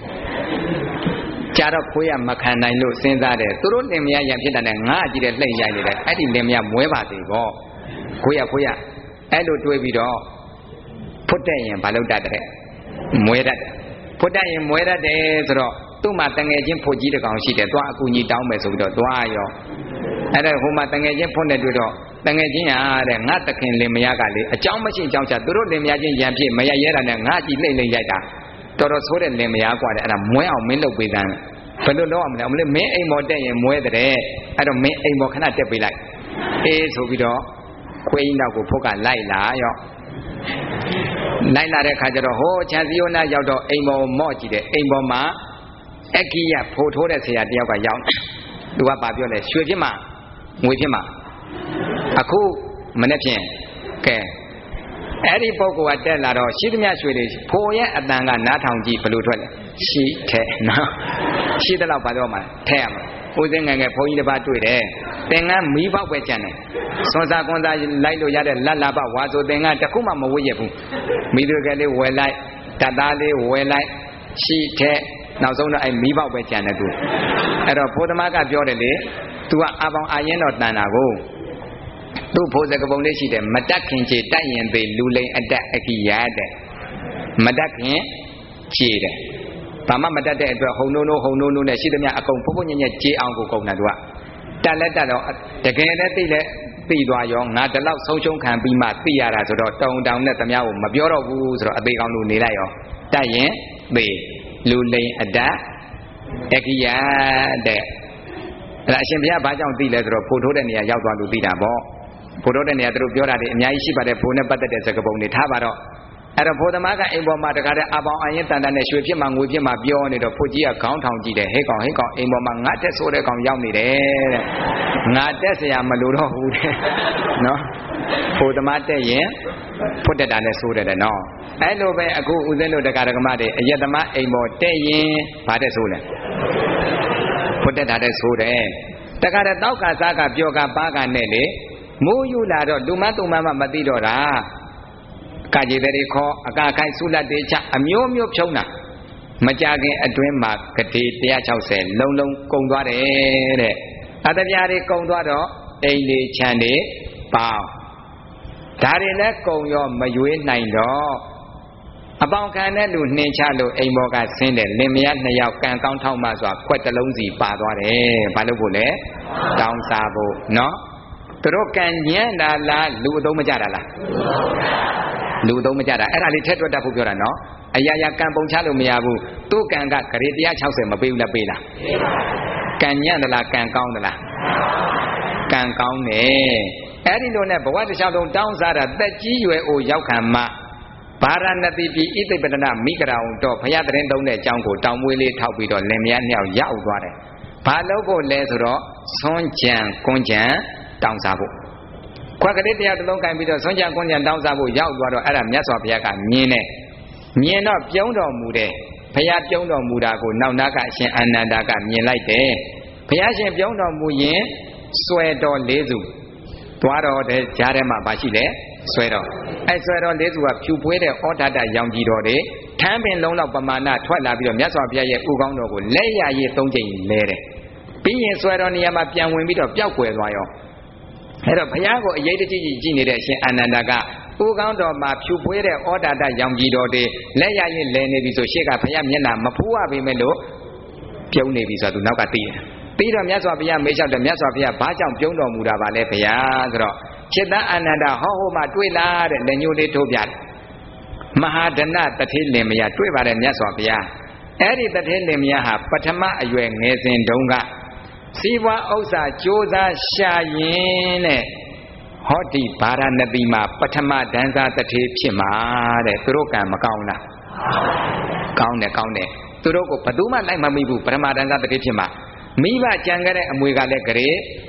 Speaker 1: ကြာတော့ခွေးကမခံနိုင်လို့စဉ်းစားတယ်သူတို့လင်မယားရံဖြစ်တဲ့ငါကြည့်တဲ့လှိမ့်ရိုက်နေတယ်အဲ့ဒီလင်မယားမွဲပါသေးပေါ့ခွေးကခွေးကအဲ့လိုတွေးပြီးတော့ဖွတ်တဲ့ရင်ဘာလို့တတ်တဲ့မွဲတတ်တယ်ဖွတ်တဲ့ရင်မွဲတတ်တယ်ဆိုတော့သူ့မှာတငယ်ချင်းဖို့ကြီးတကောင်ရှိတယ်သွားအကူကြီးတောင်းမယ်ဆိုပြီးတော့သွားရောအဲ့ဒါဟိုမှာတငယ်ချင်းဖွတ်နေတွေ့တော့တငယ်ချင်းဟာတဲ့ငါတခင်လင်မယားကလေအကြောင်းမရှိအကြောင်းချသူတို့လင်မယားချင်းရံဖြစ်မရရဲတာနဲ့ငါကြည့်လိမ့်လိမ့်ရိုက်တာတော်တော်ဆိုးတဲ့လင်မယားกว่าတဲ့အဲ့ဒါမွဲအောင်မင်းလုပ်ပေးတယ်ဘယ်လိုလုပ်အောင်လဲမလဲမင်းအိမ်မော်တက်ရင်မွဲတဲ့အဲ့တော့မင်းအိမ်မော်ခဏတက်ပေးလိုက်အေးဆိုပြီးတော့ခွေးနောက်ကိုဖုတ်ကလိုက်လာရောလိုက်လာတဲ့ခါကျတော့ဟိုချန်စီယိုနာရောက်တော့အိမ်ပေါ်မော့ကြည့်တယ်အိမ်ပေါ်မှာအက္ခိယဖိုထိုးတဲ့ဆရာတယောက်ကရောက်သူကဘာပြောလဲရွှေဖြစ်မှာငွေဖြစ်မှာအခုမနေ့ဖြင့်ကဲအဲ့ဒီပုဂ္ဂိုလ်ကတက်လာတော့ရှိသမျှရွှေတွေဖိုရဲ့အတန်ကနားထောင်ကြည့်ဘယ်လိုထွက်လဲရှိထဲနော်ရှိတဲ့လောက်ဘာပြောမှာထဲရမှာဦးစင်းငယ်ငယ်ဘုန်းကြီးတစ်ပါးတွေ့တယ်သင်္ကန်းမီးပေါက်ပဲကြံတယ်စွန်စာကွန်စာလိုက်လို့ရတဲ့လက်လာပဝါဆိုသင်္ကန်းတစ်ခုမှမဝေ့ရဘူးမိသူကလေးဝယ်လိုက်တတ်သားလေးဝယ်လိုက်ရှိထဲနောက်ဆုံးတော့အဲမီးပေါက်ပဲကြံတယ်သူအဲ့တော့ဘုသမားကပြောတယ်လေ तू ကအပေါင်းအာရင်တော့တန်တာကိုသူ့ဖို့စကပုံလေးရှိတယ်မတက်ခင်ခြေတိုက်ရင်ပေလူလိန်အတက်အခိရတဲ့မတက်ခင်ခြေတယ်ဘာမှမတက်တဲ့အတွက်ဟုံနိုးနိုးဟုံနိုးနိုးနဲ့ရှိသမျှအကုန်ဖုတ်ဖုတ်ညက်ညက်ကြေးအောင်ကိုကုန်တာ तू ကတက်လက်တက်တော့တကယ်လည်းသိလဲသိသွားရောငါတလောက်ဆုံးရှုံးခံပြီးမှသိရတာဆိုတော့တုံတောင်နဲ့သမျှကိုမပြောတော့ဘူးဆိုတော့အသေးကောင်းလို့နေလိုက်ရောတက်ရင်သေလူလိန်အတက်အခိရတဲ့အဲ့ဒါအရှင်ဘုရားဘာကြောင့်သိလဲဆိုတော့ဖိုးထိုးတဲ့နေရာရောက်သွားလို့သိတာပေါ့ဖိုးထိုးတဲ့နေရာသူတို့ပြောတာတွေအများကြီးရှိပါတယ်ဖိုးနဲ့ပတ်သက်တဲ့စကားပုံတွေထားပါတော့အဲ့တော့ဖိုးသမားကအိမ်ပေါ်မှာတခါတည်းအပေါင်းအရင်တန်တန်နဲ့ရွှေဖြစ်မှငွေဖြစ်မှပြောနေတော့ဖိုးကြီးကခေါင်းထောင်ကြည့်တယ်ဟဲ့ကောင်ဟဲ့ကောင်အိမ်ပေါ်မှာငါတက်ဆိုးတဲ့ကောင်ရောက်နေတယ်တဲ့ငါတက်เสียမလို့တော့ဘူးတဲ့နော်ဖိုးသမားတက်ရင်ဖွတ်တက်တာနဲ့ဆိုးတယ်တဲ့နော်အဲ့လိုပဲအခုဦးဇင်းတို့တရားဓမ္မတွေအယက်သမားအိမ်ပေါ်တက်ရင်ဘာတက်ဆိုးလဲဖွတ်တက်တာတဲ့ဆိုးတယ်တခါတည်းတောက်ကစားကပြောကပါကနဲ့လေမိုးယူလာတော့လူမတုံမမမသိတော့တာကာကြီးတွေခေါ်အကာခိုင်ဆုလတ်တေချအမျိုးမျိုးဖြုံးတာမကြခင်အတွင်းမှာဂတိ၁၆၀လုံးလုံးကုန်သွားတယ်တဲ့အတပြားတွေကုန်သွားတော့အိမ်လေးချမ်းတွေပေါင်းဒါတွေလည်းကုန်ရောမရွေးနိုင်တော့အပေါင်ခံတဲ့လူနှင်ချလို့အိမ်ဘော်ကဆင်းတယ်လင်မယားနှစ်ယောက်ကံကောင်းထောက်မှစွာခွက်တစ်လုံးစီပါသွားတယ်ဘာလို့ဖို့လဲတောင်းစားဖို့နော်သူတို့ကံညံ့တာလားလူအသုံးမကြတာလားလူအသုံးမကြတာအဲ့ဒါလေးထက်တွက်တတ်ဖို့ပြောတာနော်အရာရာကံပုံချလို့မရဘူးသူ့ကံကဂရေone hundred sixtyမပေးဘူးလားပေးလားပေးပါဘူးကံညံ့သလားကံကောင်းသလားကံကောင်းတယ်အဲ့ဒီလိုနဲ့ဘဝတစ်လျှောက်လုံးတောင်းစားတာသက်ကြီးရွယ်အိုရောက်ခံမှဗာရာဏသီပြည်ဣသိပတနမိဂရာုံတော့ဘုရားတရင်သုံးတဲ့အကြောင်းကိုတောင်မွေးလေးထောက်ပြီးတော့လင်မယားနှစ်ယောက်ရောက်သွားတယ်ဘာလို့ဖို့လဲဆိုတော့ဆွမ်းကြံကွန်းကြံတောင်းစားဖို့ခွက်ကလေးတရားတစ်လုံးကင်ပြီးတော့ဆွမ်းကြံကွန်းကြံတောင်းစားဖို့ရောက်သွားတော့အဲ့ဒါမြတ်စွာဘုရားကမြင်တယ်မြင်တော့ပြုံးတော်မူတယ်ဘုရားပြုံးတော်မူတာကိုနောက်နာကအရှင်အာနန္ဒာကမြင်လိုက်တယ်ဘုရားရှင်ပြုံးတော်မူရင်ဆွဲတော်လေးစုသွားတော့တဲ့ကြားထဲမှာမရှိလဲဆွဲတော့အဲဆွဲတော်လေးစုကဖြူပွေးတဲ့ဩဒတရောင်ကြီးတော်တွေထမ်းပင်လုံးလောက်ပမာဏထွက်လာပြီးတော့မြတ်စွာဘုရားရဲ့ဥကောင်းတော်ကိုလက်ရရည်သုံးချိန်လဲတယ်ပြီးရင်ဆွဲတော်နေရာမှာပြန်ဝင်ပြီးတော့ပျောက်ကွယ်သွားရောအဲ့တော့ဘုရားကိုအရေးတကြီးကြီးကြည့်နေတဲ့အရှင်အာနန္ဒာကဥကောင်းတော်မှာဖြူပွေးတဲ့ဩဒတရောင်ကြီးတော်တွေလက်ရရည်လဲနေပြီဆိုရှေ့ကဘုရားမျက်နှာမဖူးရပေမဲ့လို့ပြုံးနေပြီဆိုတော့သူနောက်ကသိတယ်ပြီးတော့မြတ်စွာဘုရားမေးလျှောက်တယ်မြတ်စွာဘုရားဘာကြောင့်ပြုံးတော်မူတာပါလဲဘုရားဆိုတော့จิตအာနန္ဒာဟောဟိုမှာတွေ့လားတဲ့လက်ညှိုးလေးထိုးပြတယ်မဟာဒနတထေလင်မယားတွေ့ပါတယ်မြတ်စွာဘုရားအဲ့ဒီတထေလင်မယားဟာပထမအရွယ်ငယ်စဉ်တုန်းကစီးပွားဥစ္စာကြိုးစားရှာရင်တဲ့ဟောဒီဗာရာဏသီမှာပထမဒန်းစားတထေဖြစ်မှာတဲ့သူတို့ကံမကောင်းလားကောင်းတယ်ကောင်းတယ်သူတို့ကိုဘယ်သူမှလိုက်မမိဘူးပထမဒန်းစားတထေဖြစ်မှာမိဘကြံခဲ့တဲ့အမွေကလည်းဂရေ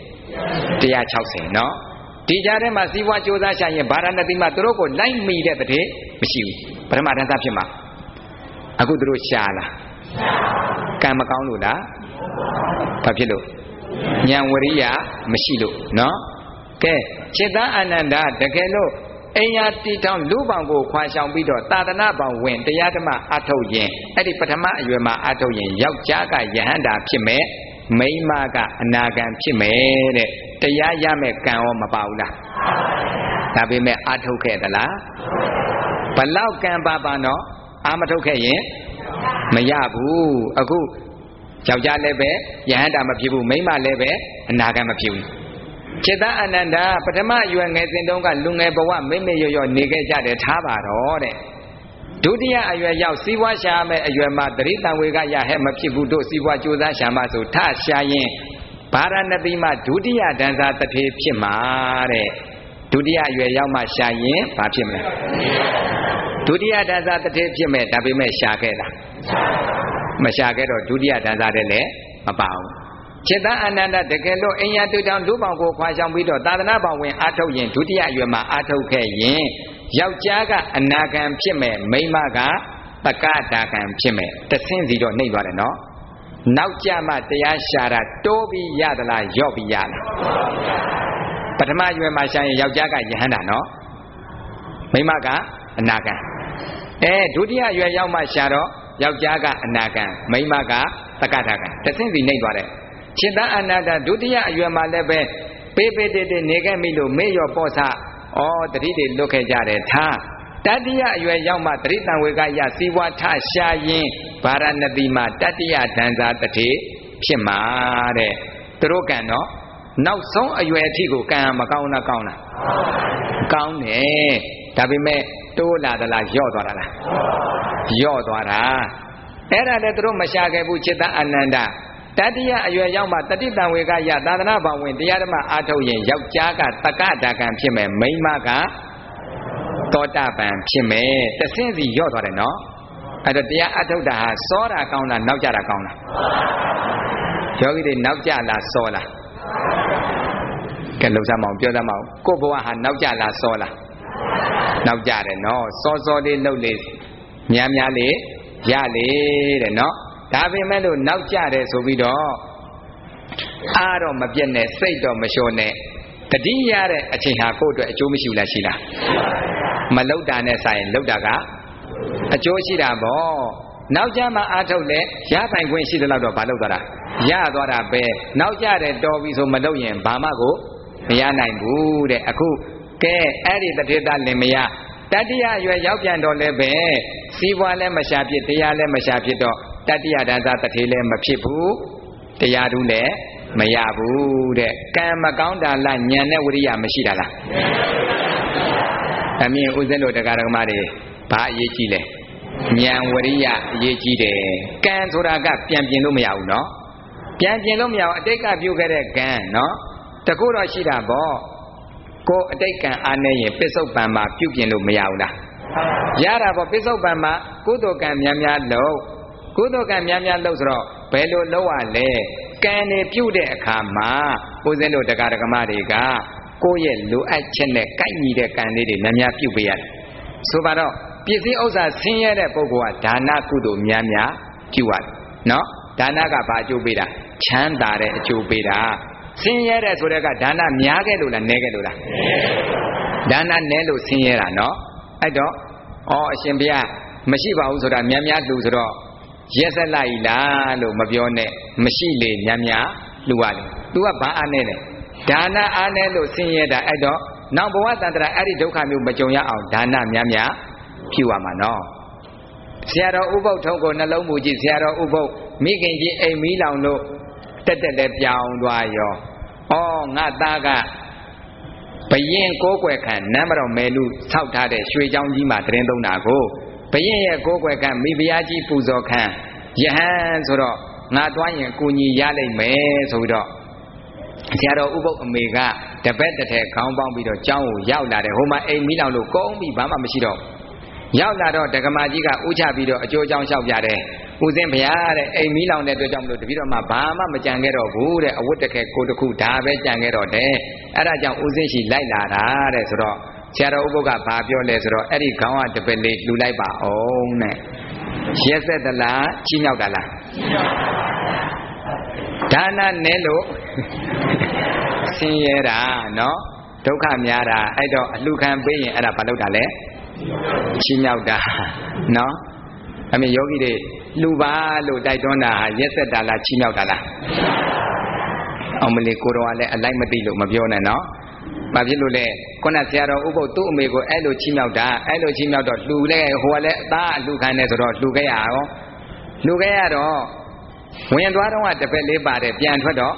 Speaker 1: one hundred sixtyနော်ဒီကြားထဲမှာစီးပွားကြိုးစားရှာရင်ဗာရာဏသီမှာသူတို့ကိုလိုက်မိတဲ့တထေမရှိဘူးပထမတန်းစားဖြစ်မှာအခုသူတို့ရှာလားကံမကောင်းလို့လားဘာဖြစ်လို့ဉာဏ်ဝရိယမရှိလို့နော်ကဲจิตအာနန္ဒာတကယ်လို့အိယာတီထောင်လူပောင်ကိုခွာရှောင်ပြီးတော့သာသနာပောင်ဝင်တရားဓမ္မအထုတ်ရင်အဲ့ဒီပထမအရွယ်မှာအထုတ်ရင်ယောက်ျားကယဟန္တာဖြစ်မယ်မိန်းမကအနာဂံဖြစ်မယ်တဲ့တရားရမဲ့ကံရောမပါဘူးလားဒါပေမဲ့အထုတ်ခဲ့သလားဘလောက်ကံပါပါနော်အာမထုတ်ခဲ့ရင်မရဘူးအခုယောက်ျားလည်းပဲယဟန္တာမဖြစ်ဘူးမိန်းမလည်းပဲအနာဂံမဖြစ်ဘူးจิตအာနန္ဒာပထမအရွယ်ငယ်စဉ်တုန်းကလူငယ်ဘဝမိမေရော့ရော့နေခဲ့ကြတယ်ထားပါတော့တဲ့ဒုတိယအရွယ်ရောက်စီးပွားရှာမဲ့အရွယ်မှာတရိတံဝေကရဟဲ့မဖြစ်ဘူးတို့စီးပွားကြိုးစားရှာမှဆိုထရှာရင်ဗာရာဏသီမှာဒုတိယဒန်းစားတထေဖြစ်မှာတဲ့ဒုတိယအရွယ်ရောက်မှရှာရင်ဘာဖြစ်မလဲဒုတိယဒန်းစားတထေဖြစ်မဲ့ဒါပေမဲ့ရှာခဲ့လားမရှာခဲ့တော့ဒုတိယဒန်းစားတဲ့လည်းမပါဘူးจิตအာနန္ဒာတကယ်လို့အိမ်ရတူတောင်လူပောင်ကိုခွာရှောင်ပြီးတော့သာသနာပောင်ဝင်အာထုတ်ရင်ဒုတိယအရွယ်မှာအာထုတ်ခဲ့ရင်ယောက်ျားကအနာဂံဖြစ်မယ်မိန်းမကတက္ကတာကံဖြစ်မယ်တဆင်းစီတော့နှိမ့်သွားတယ်နော်နောက်ကြမှတရားရှာတာတိုးပြီးရသလားရော့ပြီးရလားပထမအရွယ်မှာရှာရင်ယောက်ျားကယဟန္တာနော်မိန်းမကအနာဂံအဲဒုတိယအရွယ်ရောက်မှရှာတော့ယောက်ျားကအနာဂံမိန်းမကတက္ကတာကံတဆင်းစီနှိမ့်သွားတယ်จิตအာနန္ဒာဒုတိယအရွယ်မှာလည်းပဲပေပေတေတေနေခဲ့မိလို့မေ့ရော့ပေါ့ဆဩတတိတွေလွတ်ခဲ့ကြတယ်ထားတတိယအရွယ်ရောက်မှတရိတံဝေကရစီဝါထရှာရင်ဗာရာဏသီမှာတတိယဒန်းစားတထေဖြစ်မှာတဲ့သူတို့ကံတော့နောက်ဆုံးအရွယ်အထိကိုကံမကောင်းလားကောင်းလားကောင်းတယ်ဒါပေမဲ့တိုးလာသလားယော့သွားတာလားယော့သွားတာအဲ့ဒါလည်းသူတို့မရှာခဲ့ဘူးจิตအာနန္ဒာတတိယအရွယ်ရောက်မှတတိတံဝေကရသာသနာဘောင်ဝင်တရားဓမ္မအားထုတ်ရင်ယောက်ျားကတက္ကတာကံဖြစ်မယ်မိန်းမကသောတာပန်ဖြစ်မယ်တဆင်းစီရော့သွားတယ်နော်အဲ့တော့တရားအထုတ်တာဟာစောတာကောင်းလားနောက်ကျတာကောင်းလားယောဂီတွေနောက်ကျလားစောလားကဲလုံးစမ်းမအောင်ပြောစမ်းမအောင်ကိုယ့်ဘဝဟာနောက်ကျလားစောလားနောက်ကျတယ်နော်စောစောလေးလှုပ်လေများများလေးရလေတဲ့နော်ဒါပေမဲ့လို့နောက်ကျတယ်ဆိုပြီးတော့အားတော့မပြတ်နဲ့စိတ်တော့မလျှော့နဲ့တတိရတဲ့အချိန်ဟာကိုယ့်အတွက်အကျိုးမရှိဘူးလားရှိလားမလုတာနဲ့ဆိုင်လုတာကအကျိုးရှိတာပေါ့နောက်ကျမှအားထုတ်လဲရပိုင်ခွင့်ရှိတယ်တော့ဘာလုသွားတာရသွားတာပဲနောက်ကျတယ်တော်ပြီဆိုမလုရင်ဘာမှကိုမရနိုင်ဘူးတဲ့အခုကဲအဲ့ဒီတထေသလင်မယားတတိယရွယ်ရောက်ပြန်တော့လဲပဲစီးပွားလည်းမရှာဖြစ်တရားလည်းမရှာဖြစ်တော့တတိယဒန်းစားတထေလည်းမဖြစ်ဘူးတရားတူးလည်းမရဘူးတဲ့ကံမကောင်းတာလားဉာဏ်နဲ့ဝိရိယမရှိတာလားအမြင်ဥစဉ်တို့တရားဓမ္မတွေဘာအရေးကြီးလဲဉာဏ်ဝရိယအရေးကြီးတယ်ကံဆိုတာကပြန်ပြင်လို့မရဘူးနော်ပြန်ပြင်လို့မရဘူးအတိတ်ကပြုခဲ့တဲ့ကံနော်တကူတော့ရှိတာပေါ့ကိုအတိတ်ကံအားနေရင်ပစ္စုပန်မှာပြုပြင်လို့မရဘူးလားရတာပေါ့ပစ္စုပန်မှာကုသိုလ်ကံများများလုပ်ကုသိုလ်ကံများများလုပ်ဆိုတော့ဘယ်လိုလုပ်ရလဲကံနေပြုတဲ့အခါမှာဦးဇင်းတို့တရားဓမ္မတွေကကိုယ့်ရဲ့လိုအပ်ချက်နဲ့ကိုက်ညီတဲ့ကံလေးတွေများများပြုပေးရတယ်ဆိုပါတော့ပစ္စည်းဥစ္စာဆင်းရဲတဲ့ပုဂ္ဂိုလ်ကဒါနကုသိုလ်များများပြုရတယ်နော်ဒါနကဘာအကျိုးပေးတာချမ်းသာတဲ့အကျိုးပေးတာဆင်းရဲတဲ့ဆိုတဲ့ကဒါနများခဲ့လို့လားနည်းခဲ့လို့လားဒါနနည်းလို့ဆင်းရဲတာနော်အဲ့တော့ဩအရှင်ဘုရားမရှိပါဘူးဆိုတာများများလူဆိုတော့ရက်ဆက်လိုက်လားလို့မပြောနဲ့မရှိလေများများလူရတယ် तू ကဘာအားနဲ့လဲဒါနအားနဲ့လို့ဆင်းရဲတာအဲ့တော့နောက်ဘဝတန်တရာအဲ့ဒီဒုက္ခမျိုးမကြုံရအောင်ဒါနများများပြုရမှာနော်ဆရာတော်ဥပုပ်ထုံးကိုနှလုံးမူကြည့်ဆရာတော်ဥပုပ်မိခင်ကြီးအိမ်မီးလောင်လို့တက်တက်လည်းပြောင်းသွားရောဩငါသားကဘယင်ကိုးကွယ်ခံနမ်းမတော်မဲလူဆောက်ထားတဲ့ရွှေချောင်းကြီးမှာတရင်သုံးတာကိုဘယင်ရဲ့ကိုးကွယ်ခံမိဖုရားကြီးပူဇော်ခံယဟန်ဆိုတော့ငါသွားရင်ကိုညီရလိမ့်မယ်ဆိုပြီးတော့ဆရာတော်ဥပုပ်အမေကတပည့်တစ်ထည်ခေါင်းပေါင်းပြီးတော့ကျောင်းကိုရောက်လာတယ်ဟိုမှာအိမ်မီးလောင်လို့ကုန်းပြီးဘာမှမရှိတော့ရောက်လာတော့ဒကမာကြီးကဥချပြီးတော့အကျိုးအကြောင်းလျှောက်ပြတယ်ဦးဇင်းဘုရားတဲ့အိမ်မီးလောင်တဲ့အတွက်ကြောင့်မလို့တပည့်တော်မှဘာမှမကြံခဲ့တော့ဘူးတဲ့အဝတ်တခဲကိုတစ်ခုဒါပဲကြံခဲ့တော့တယ်အဲ့ဒါကြောင့်ဦးဇင်းရှိလိုက်လာတာတဲ့ဆိုတော့ဆရာတော်ဥပုပ်ကဘာပြောလဲဆိုတော့အဲ့ဒီခေါင်းကတပည့်လေးလှူလိုက်ပါအောင်တဲ့ရက်ဆက်သလားချီးမြှောက်တာလားဒါနနဲ့လို့ဆင်းရဲတာနော်ဒုက္ခများတာအဲ့တော့အလှခံပေးရင်အဲ့ဒါဘာလုပ်တာလဲချီးမြှောက်တာနော်အမေယောဂီတွေလှူပါလို့တိုက်တွန်းတာဟာရက်ဆက်တာလားချီးမြှောက်တာလားအောင်မလေးကိုတော်ကလည်းအလိုက်မသိလို့မပြောနဲ့နော်ဘာဖြစ်လို့လဲခုနဆရာတော်ဥပုပ်သူ့အမေကိုအဲ့လိုချီးမြှောက်တာအဲ့လိုချီးမြှောက်တော့လှူလဲဟိုကလည်းအသားအလှခံနေဆိုတော့လှူခဲ့ရအောင်လှူခဲ့ရတော့ဝင်သွားတော့ကတပည့်လေးပါတယ်ပြန်ထွက်တော့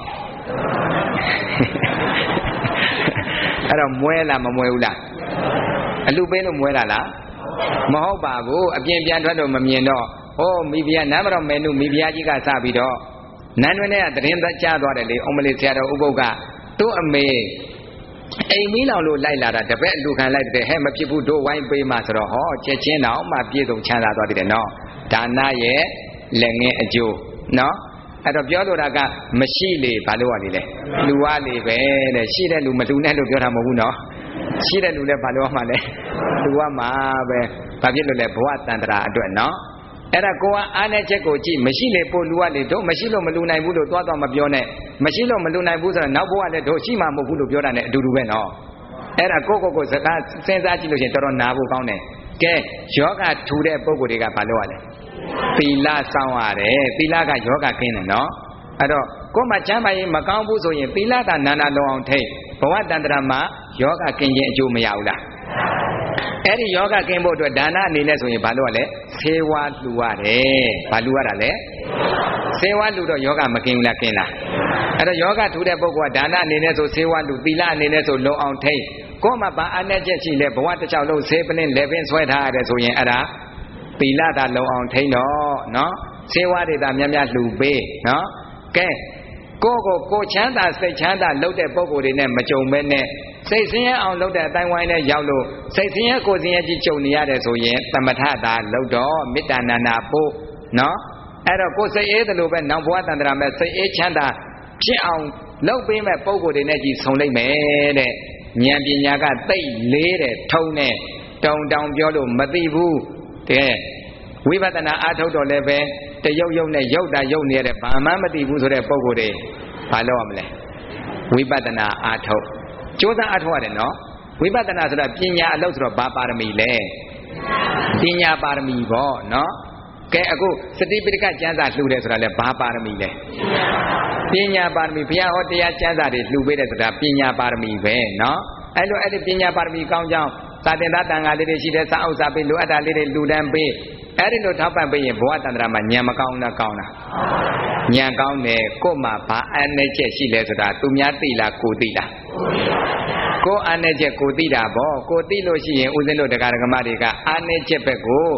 Speaker 1: အဲ့တော့မွဲလားမမွဲဘူးလားအလှပေးလို့မွဲတာလားမဟုတ်ပါဘူးအပြင်ပြန်ထွက်တော့မမြင်တော့ဟောမိဖုရားနမ်းမတော်မဲနုမိဖုရားကြီးကစပြီးတော့နန်းတွင်နဲ့တရင်သက်ကြားသွားတယ်လေအုံမလေးဆရာတော်ဥပုပ်ကသူ့အမေအိမ်မီးလောင်လို့လိုက်လာတာတပည့်အလူခံလိုက်တယ်ဟဲ့မဖြစ်ဘူးတို့ဝိုင်းပေးမှဆိုတော့ဟောချက်ချင်းတော့မှပြည့်စုံချမ်းသာသွားပြီတဲ့နော်ဒါနရဲ့လက်ငယ်အကျိုးနော်အဲ့တော့ပြောလိုတာကမရှိလေဘာလို့ရလေလဲလူဝလေပဲတဲ့ရှိတဲ့လူမလူနဲ့လို့ပြောတာမဟုတ်ဘူးနော်ရှိတဲ့လူလည်းဘာလို့ရမှာလဲလူဝမှာပဲဘာဖြစ်လို့လဲဘဝတန်တရာအတွက်နော်အဲ့ဒါကိုကအားနဲ့ချက်ကိုကြည့်မရှိလေပို့လူဝလေတို့မရှိလို့မလူနိုင်ဘူးလို့သွားတော့မပြောနဲ့မရှိလို့မလူနိုင်ဘူးဆိုတော့နောက်ဘဝလည်းတို့ရှိမှမဟုတ်ဘူးလို့ပြောတာ ਨੇ အတူတူပဲနော်အဲ့ဒါကိုကိုကိုစကားစဉ်းစားကြည့်လို့ရှိရင်တော်တော်နာဖို့ကောင်းတယ်ကဲယောဂထူတဲ့ပုံကိုယ်တွေကဘာလို့ရလဲသီလစောင့်ရတယ်သီလကယောဂကင်းတယ်နော်အဲ့တော့ကိုယ်မှချမ်းသာရင်မကောင်းဘူးဆိုရင်သီလကနာနာလုံးအောင်ထိတ်ဘဝတန်တရာမှာယောဂကင်းခြင်းအကျိုးမရဘူးလားအဲ့ဒီယောဂကင်းဖို့အတွက်ဒါနအနေနဲ့ဆိုရင်ဘာလို့ရလဲဆေးဝါးလှူရတယ်ဘာလှူရတာလဲဆေးဝါးလှူတော့ယောဂမကင်းဘူးလားကင်းလားအဲ့တော့ယောဂထူတဲ့ပုဂ္ဂိုလ်ကဒါနအနေနဲ့ဆိုဆေးဝါးလှူသီလအနေနဲ့ဆိုလုံအောင်ထိတ်ကိုယ်မှဘာအနဲ့ချက်ရှိလဲဘဝတစ်ချောင်းလုံးဆေးပလင်းလေပင်ဆွဲထားရတယ်ဆိုရင်အဲ့ဒါသီလသာလုံအောင်ထိန်းတော့နော်ဆေးဝါးတွေသာများများလှူပေးနော်ကဲကိုယ့်ကိုကိုချမ်းသာစိတ်ချမ်းသာလုပ်တဲ့ပုံကိုယ်တွေနဲ့မကြုံပဲနဲ့စိတ်ဆင်းရဲအောင်လုပ်တဲ့အတိုင်းဝိုင်းနဲ့ရောက်လို့စိတ်ဆင်းရဲကိုယ်ဆင်းရဲကြီးကြုံနေရတယ်ဆိုရင်သမထသာလုပ်တော့မေတ္တာနာနာပို့နော်အဲ့တော့ကိုယ်စိတ်အေးတယ်လို့ပဲနောက်ဘဝတန်တရာမဲ့စိတ်အေးချမ်းသာဖြစ်အောင်လုပ်ပေးမဲ့ပုံကိုယ်တွေနဲ့ကြီးဆုံလိုက်မယ်တဲ့ဉာဏ်ပညာကသိလေးတဲ့ထုံနဲ့တောင်တောင်ပြောလို့မသိဘူးတဲ့ဝိပဿနာအားထုတ်တော့လည်းပဲတရုပ်ရုပ်နဲ့ရုပ်တာရုပ်နေရတဲ့ဘာမှမသိဘူးဆိုတဲ့ပုံကိုယ်တွေဘာလုပ်ရမလဲဝိပဿနာအားထုတ်ကြိုးစားအားထုတ်ရတယ်နော်ဝိပဿနာဆိုတာပညာအလုပ်ဆိုတော့ဘာပါရမီလဲပညာပါရမီပေါ့နော်ကဲအခုစတိပိဋကကျမ်းစာလှူတယ်ဆိုတာလဲဘာပါရမီလဲပညာပါရမီဘုရားဟောတရားကျမ်းစာတွေလှူပေးတယ်ဆိုတာပညာပါရမီပဲနော်အဲ့လိုအဲ့ဒီပညာပါရမီကောင်းကြောင်းသာတင်သားတန်ခါလေးတွေရှိတဲ့စာအုပ်စာပေးလိုအပ်တာလေးတွေလှူဒန်းပေးအဲ့ဒီလိုထောက်ပံ့ပေးရင်ဘဝတန္တရာမှာဉာဏ်မကောင်းလားကောင်းလားဉာဏ်ကောင်းတယ်ကို့မှာဘာအနဲ့ချက်ရှိလဲဆိုတာသူများသိလားကိုသိလားကိုအနဲ့ချက်ကိုသိတာပေါ့ကိုသိလို့ရှိရင်ဦးဇင်းတို့တရားဓမ္မတွေကအာနဲ့ချက်ဘက်ကို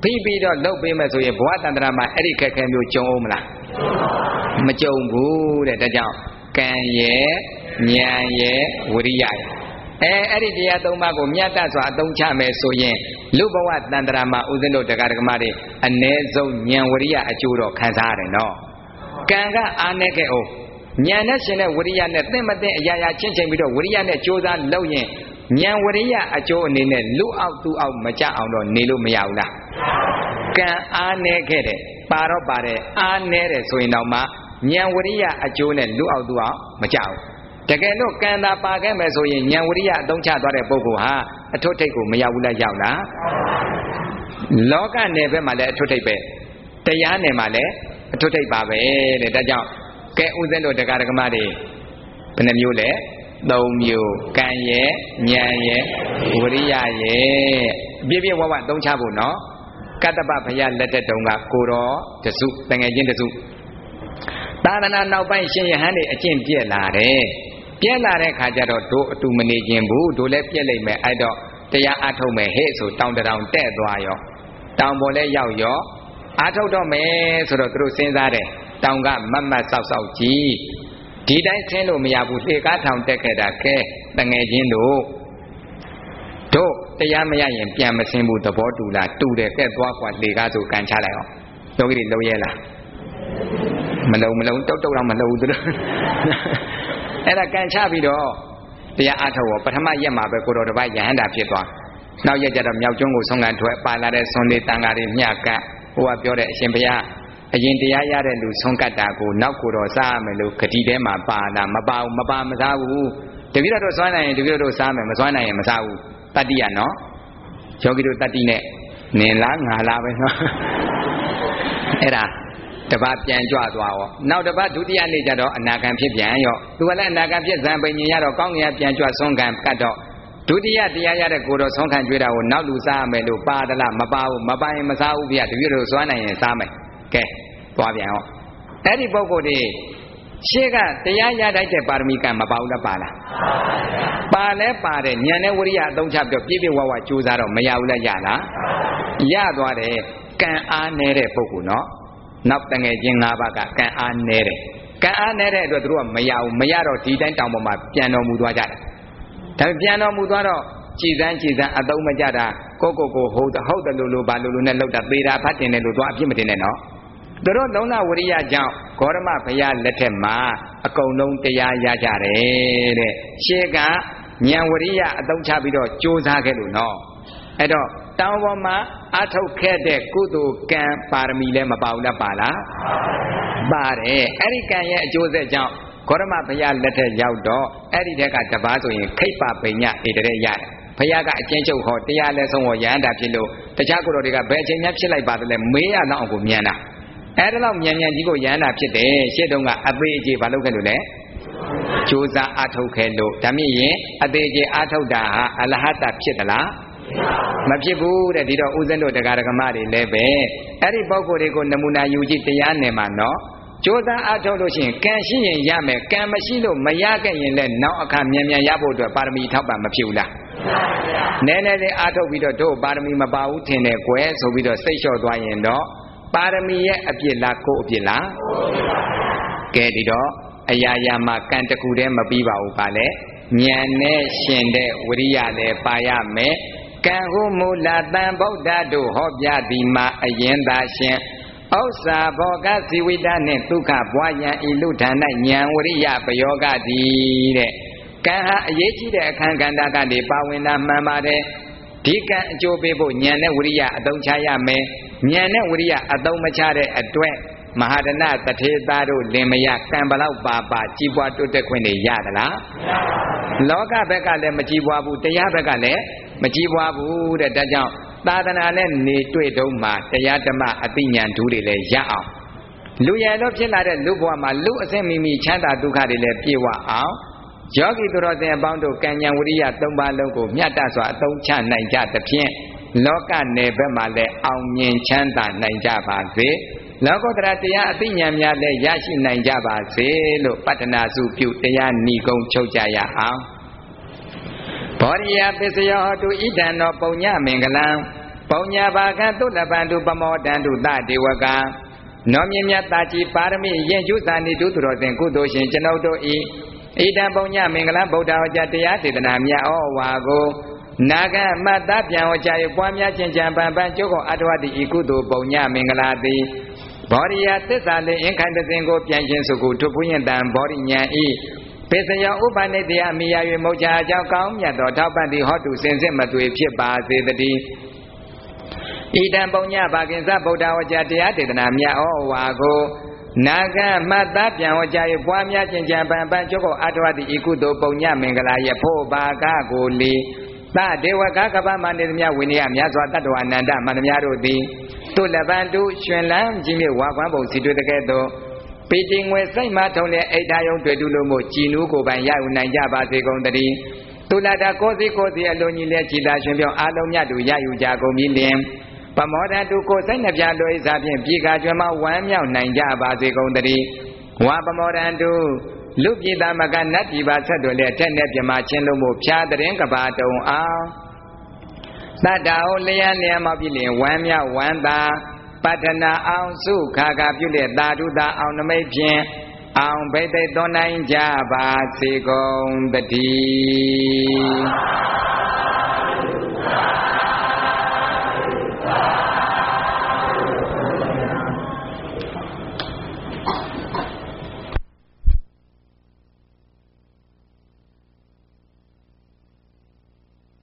Speaker 1: ဖိပြီးတော့လှုပ်ပေးမယ်ဆိုရင်ဘဝတန္တရာမှာအဲ့ဒီခက်ခဲမျိုးကြုံအောင်မလားမကြုံဘူးတဲ့ဒါကြောင့်ကံရဲ့ဉာဏ်ရဲ့ဝိရိယရဲ့အဲအဲ့ဒီတရားသုံးပါးကိုမြတ်တတ်စွာအသုံးချမယ်ဆိုရင်လူဘဝတန္တရာမှာဥစဉ်တို့တရားဓမ္မတွေအ ਨੇ ဆုံးဉာဏ်ဝိရိယအကျိုးတော့ခံစားရတယ်နော်ကံကအားနဲ့ခဲ့အောင်ဉာဏ်နဲ့ရှင်တဲ့ဝိရိယနဲ့သင့်မသင့်အရာရာချင်းချင်းပြီးတော့ဝိရိယနဲ့ကြိုးစားလုပ်ရင်ဉာဏ်ဝိရိယအကျိုးအနေနဲ့လူအောက်သူအောက်မကြအောင်တော့နေလို့မရဘူးလားကံအားနဲ့ခဲ့တယ်ပါတော့ပါတယ်အားနဲ့တယ်ဆိုရင်တော့မှဉာဏ်ဝိရိယအကျိုးနဲ့လူအောက်သူအောက်မကြဘူးတကယ်လို့ကံသာပါခဲ့မယ်ဆိုရင်ဉာဏ်ဝိရိယအသုံးချသွားတဲ့ပုဂ္ဂိုလ်ဟာအထွတ်ထိပ်ကိုမရောက်ဘူးလားရောက်လားလောကနယ်ဘက်မှာလည်းအထွတ်ထိပ်ပဲတရားနယ်မှာလည်းအထွတ်ထိပ်ပါပဲတဲ့ဒါကြောင့်ကဲဥစဉ်တို့တရားဓမ္မတွေဘယ်နှမျိုးလဲသုံးမျိုးကံရဲ့ဉာဏ်ရဲ့ဝိရိယရဲ့ပြည့်ပြည့်ဝဝသုံးချဖို့နော်ကတ္တပဘုရားလက်ထက်တုန်းကကိုတော်တစုတငယ်ချင်းတစုသာသနာနောက်ပိုင်းရှင်ယဟန်တွေအကျင့်ပြည့်လာတယ်ပြည့်လာတဲ့ခါကျတော့တို့အတူမနေခြင်းဘူးတို့လည်းပြည့်လိမ့်မယ်အဲ့တော့တရားအထုတ်မယ်ဟဲ့ဆိုတောင်တောင်တဲ့သွားရောတောင်ပေါ်လဲရောက်ရောအထုတ်တော့မယ်ဆိုတော့သူတို့စဉ်းစားတယ်တောင်ကမတ်မတ်ဆောက်ဆောက်ကြည့်ဒီတိုင်းဆင်းလို့မရဘူးသေကားထောင်တက်ခဲ့တာကဲတငယ်ချင်းတို့တို့တရားမရရင်ပြန်မဆင်းဘူးသဘောတူလားတူတယ်ကဲသွားကွာလေကားဆိုကန်ချလိုက်အောင်ယောဂီတွေလုံးရဲလားမလုံးမလုံးတုတ်တုတ်တော့မလုံးဘူးသူတို့အဲ့ဒါကန်ချပြီးတော့တရားအထုတ်ရောပထမရက်မှာပဲကိုတော်တစ်ပတ်ယဟန္တာဖြစ်သွားနောက်ရက်ကျတော့မြောက်ကျွန်းကိုဆုံးကန်ထွက်ပါလာတဲ့ဆွန်လေးတန်ဃာတွေမျှကဟိုကပြောတဲ့အရှင်ဘုရားအရင်တရားရတဲ့လူဆုံးကတ်တာကိုနောက်ကိုတော့စားရမယ်လို့ဂတိထဲမှာပါလာမပါဘူးမပါမစားဘူးတပည့်တော်စွမ်းနိုင်ရင်တပည့်တော်စားမယ်မစွမ်းနိုင်ရင်မစားဘူးတတ္တိရနော်ယောဂီတို့တတ္တိနဲ့နင်လားငါလားပဲနော်အဲ့ဒါတပတ်ပြန်ကြွသွားရောနောက်တပတ်ဒုတိယနေ့ကျတော့အနာဂံဖြစ်ပြန်ရောသူကလည်းအနာဂံဖြစ်ဇံပင်ញင်ရတော့ကောင်းငင်ကပြန်ကြွဆုံးခံကတ်တော့ဒုတိယတရားရတဲ့ကိုတော်ဆုံးခံကြွတာကိုနောက်လူစားရမယ်လို့ပါဒလားမပါဘူးမပါရင်မစားဘူးဗျာတပည့်တော်စွမ်းနိုင်ရင်စားမယ်ကဲသွားပြန်ဟောအဲ့ဒီပုဂ္ဂိုလ်တွေရှေ့ကတရားရတိုက်တဲ့ပါရမီကံမပါဘူးလားပါလားပါလဲပါတယ်ဉာဏ်နဲ့ဝိရိယအသုံးချပြီးတော့ပြည့်ပြည့်ဝဝကြိုးစားတော့မရဘူးလားရလားရသွားတယ်ကံအားနေတဲ့ပုဂ္ဂိုလ်နော်နောက်တငယ်ချင်း၅ပါးကကံအားနေတယ်ကံအားနေတဲ့အတွက်သူတို့ကမရဘူးမရတော့ဒီတိုင်းတောင်ပေါ်မှာပြန်တော်မူသွားကြတယ်ဒါပြန်တော်မူသွားတော့ကြည်စမ်းကြည်စမ်းအသုံးမကြတာကိုကိုကိုဟုတ်ဟုတ်တယ်လို့လို့ဘာလို့လို့နဲ့လောက်တာပေတာဖတ်တင်တယ်လို့သွားအပြစ်မတင်နဲ့နော်သူတို့လုံလဝရိယကြောင့်ဂေါရမဘုရားလက်ထက်မှာအကုန်လုံးတရားရကြတယ်တဲ့ရှေးကဉာဏ်ဝရိယအသုံးချပြီးတော့ကြိုးစားခဲ့လို့နော်အဲ့တော့တောင်ပေါ်မှာအထုတ်ခဲ့တဲ့ကုသိုလ်ကံပါရမီလည်းမပါဘူးလားပါလားပါတယ်အဲ့ဒီကံရဲ့အကျိုးဆက်ကြောင့်ဂေါရမဘုရားလက်ထက်ရောက်တော့အဲ့ဒီတက်ကတပါးဆိုရင်ခိတ်ပါပိညဧတရေရတယ်ဘုရားကအကျဉ်းချုပ်ဟောတရားလဲဆုံးဟောရဟန္တာဖြစ်လို့တခြားကိုယ်တော်တွေကဘယ်အချိန်မှဖြစ်လိုက်ပါတယ်လဲမေးရတော့အောင်ကိုမြန်တာအဲ့ဒါတော့မြန်မြန်ကြီးကိုရဟန္တာဖြစ်တယ်ရှေ့တုန်းကအသေးအကျေဘာလုပ်ခဲ့လို့လဲကြိုးစားအထုတ်ခဲ့လို့ဒါမြင့်ရင်အသေးအကျေအထုတ်တာဟာအလဟတဖြစ်သလားမဖြစ်ဘူးတဲ့ဒီတော့ဥစဉ်တို့တရားဓမ္မတွေလည်းပဲအဲ့ဒီပုဂ္ဂိုလ်တွေကိုနမူနာယူကြည့်တရားနယ်မှာနော်ကြိုးစားအထုတ်လို့ရှိရင်ကံရှိရင်ရမယ်ကံမရှိလို့မရခဲ့ရင်လည်းနောက်အခါမြန်မြန်ရဖို့အတွက်ပါရမီထောက်ပံ့မဖြစ်ဘူးလားနည်းနည်းလေးအထုတ်ပြီးတော့တို့ပါရမီမပါဘူးထင်တယ်ကွယ်ဆိုပြီးတော့စိတ်လျှော့သွားရင်တော့ပါရမီရဲ့အပြစ်လားကိုယ်အပြစ်လားကဲဒီတော့အရာရာမှာကံတခုတည်းမပြီးပါဘူးပါလေဉာဏ်နဲ့ရှင်တဲ့ဝိရိယလည်းပါရမယ်ကံဟုမူလတန်ဗုဒ္ဓတို့ဟောပြသည်မှာအရင်သာရှင်ဥစ္စာဘောကဇီဝိတနှင့်ဒုက္ခဘွားယံဤလူဌာ၌ဉာဏ်ဝရိယပယောဂသည်တဲ့ကံဟာအရေးကြီးတဲ့အခန်းကဏ္ဍကနေပါဝင်တာမှန်ပါတယ်ဒီကံအကျိုးပေးဖို့ဉာဏ်နဲ့ဝိရိယအသုံးချရမယ်ဉာဏ်နဲ့ဝိရိယအသုံးမချတဲ့အတွက်မဟာဒနတထေသားတို့လင်မယားကံဘလောက်ပါပါကြီးပွားတိုးတက်ခွင့်တွေရသလားလောကဘက်ကလည်းမကြီးပွားဘူးတရားဘက်ကလည်းမကြီးပွားဘူးတဲ့ဒါကြောင့်သာသနာနဲ့နေတွေ့တုန်းမှာတရားဓမ္မအသိဉာဏ်ဓုတွေလည်းရအောင်လူရယ်လို့ဖြစ်လာတဲ့လူဘဝမှာလူအစစ်မိမိချမ်းသာဒုက္ခတွေလည်းပြေဝအောင်ယောဂီသူတော်စင်အပေါင်းတို့ကံဉာဏ်ဝိရိယသုံးပါးလုံးကိုမြတ်တစွာအသုံးချနိုင်ကြသဖြင့်လောကနယ်ဘက်မှာလည်းအောင်မြင်ချမ်းသာနိုင်ကြပါစေလောကုတ္တရာတရားအသိဉာဏ်များလည်းရရှိနိုင်ကြပါစေလို့ပတ္တနာစုပြုတရားဏီကုံချုပ်ကြရအောင်ဘောရိယပစ္စယောတုဣဒံသောပုံညမင်္ဂလံပပုံညာဘာကသုလပန္တုပမောတန္တုတဒေဝကနောမြင့်မြတ်တာကြီးပါရမီရင်ကျုစာနိတုသူတော်စဉ်ကုသိုလ်ရှင်ကျွန်ုပ်တို့ဤဣဒံပုံညာမင်္ဂလာဗုဒ္ဓဟောကြားတရားဒေသနာမြတ်ဩဝါကိုနာဂမတ္တပြန်ဟောကြား၍ပွားများခြင်းကြံပံပံကျုပ်ကိုအတ္တဝတိဤကုသိုလ်ပုံညာမင်္ဂလာသည်ဘောရိယသစ္စာလေးအင်္ခန္တစဉ်ကိုပြန်ခြင်းစုကိုထုပ်ပွင့်တံဘောရိညာဤပေစယောဥပနိတယမိယာ၍မုတ်ချာအကြောင်းကောင်းမြတ်သောထောက်ပံ့သည့်ဟောတုစင်စစ်မသွေဖြစ်ပါစေတည်းဣဒံပုံညဘာကိဉ္စဗုဒ္ဓဝါကျတရားဒေသနာမြတ်ဩဝါကိုနာဂမတ္တပြန်ဟောကြား၍ပွားများခြင်းကြံပံပံကျုပ်ကိုအတ္တဝတိဤကုသိုလ်ပုံညမင်္ဂလာရဲ့ဖို့ဘာကကိုလီသဒေဝကကပ္ပမန္တေမြဝိနည်းမြတ်စွာတတ္တဝအနန္တမန္တများတို့သည်တုလပန္တုရှင်လန်းကြီးမြဝါကွမ်းပုံစီတွေ့တဲ့ကဲ့သို့ပေတိငွေစိတ်မှထုံတဲ့အိဋ္ဌာယုံတွေ့တူလို့မို့ကြည်နူးကိုပိုင်ရယူနိုင်ကြပါစေကုန်တည်းတုလတာကိုစီကိုစီအလုံးကြီးလက်ကြည်သာရှင်ပြောင်းအာလုံးမြတ်တို့ရယူကြကုန်ပြီလင်ပမောဒတုကိုစိတ်နှပြလွယ်စားဖြင့်ပြေကာကျွမ်းမဝမ်းမြောက်နိုင်ကြပါစေကုန်တည်းဝါပမောဒတုလူပြည်သားမကနတ်ပြည်ပါဆက်တော်လဲတဲ့နဲ့ပြမချင်းလို့မို့ဖြာတရင်ကဘာတုံအောင်သတ္တဟောလျံလျံမောက်ပြီလင်ဝမ်းမြောက်ဝမ်းသာပတ္ထနာအောင်စုခါခါပြုလက်သာဓုသာအောင်နမိတ်ဖြင့်အောင်ဘိသိက်သွန်နိုင်ကြပါစေကုန်တည်း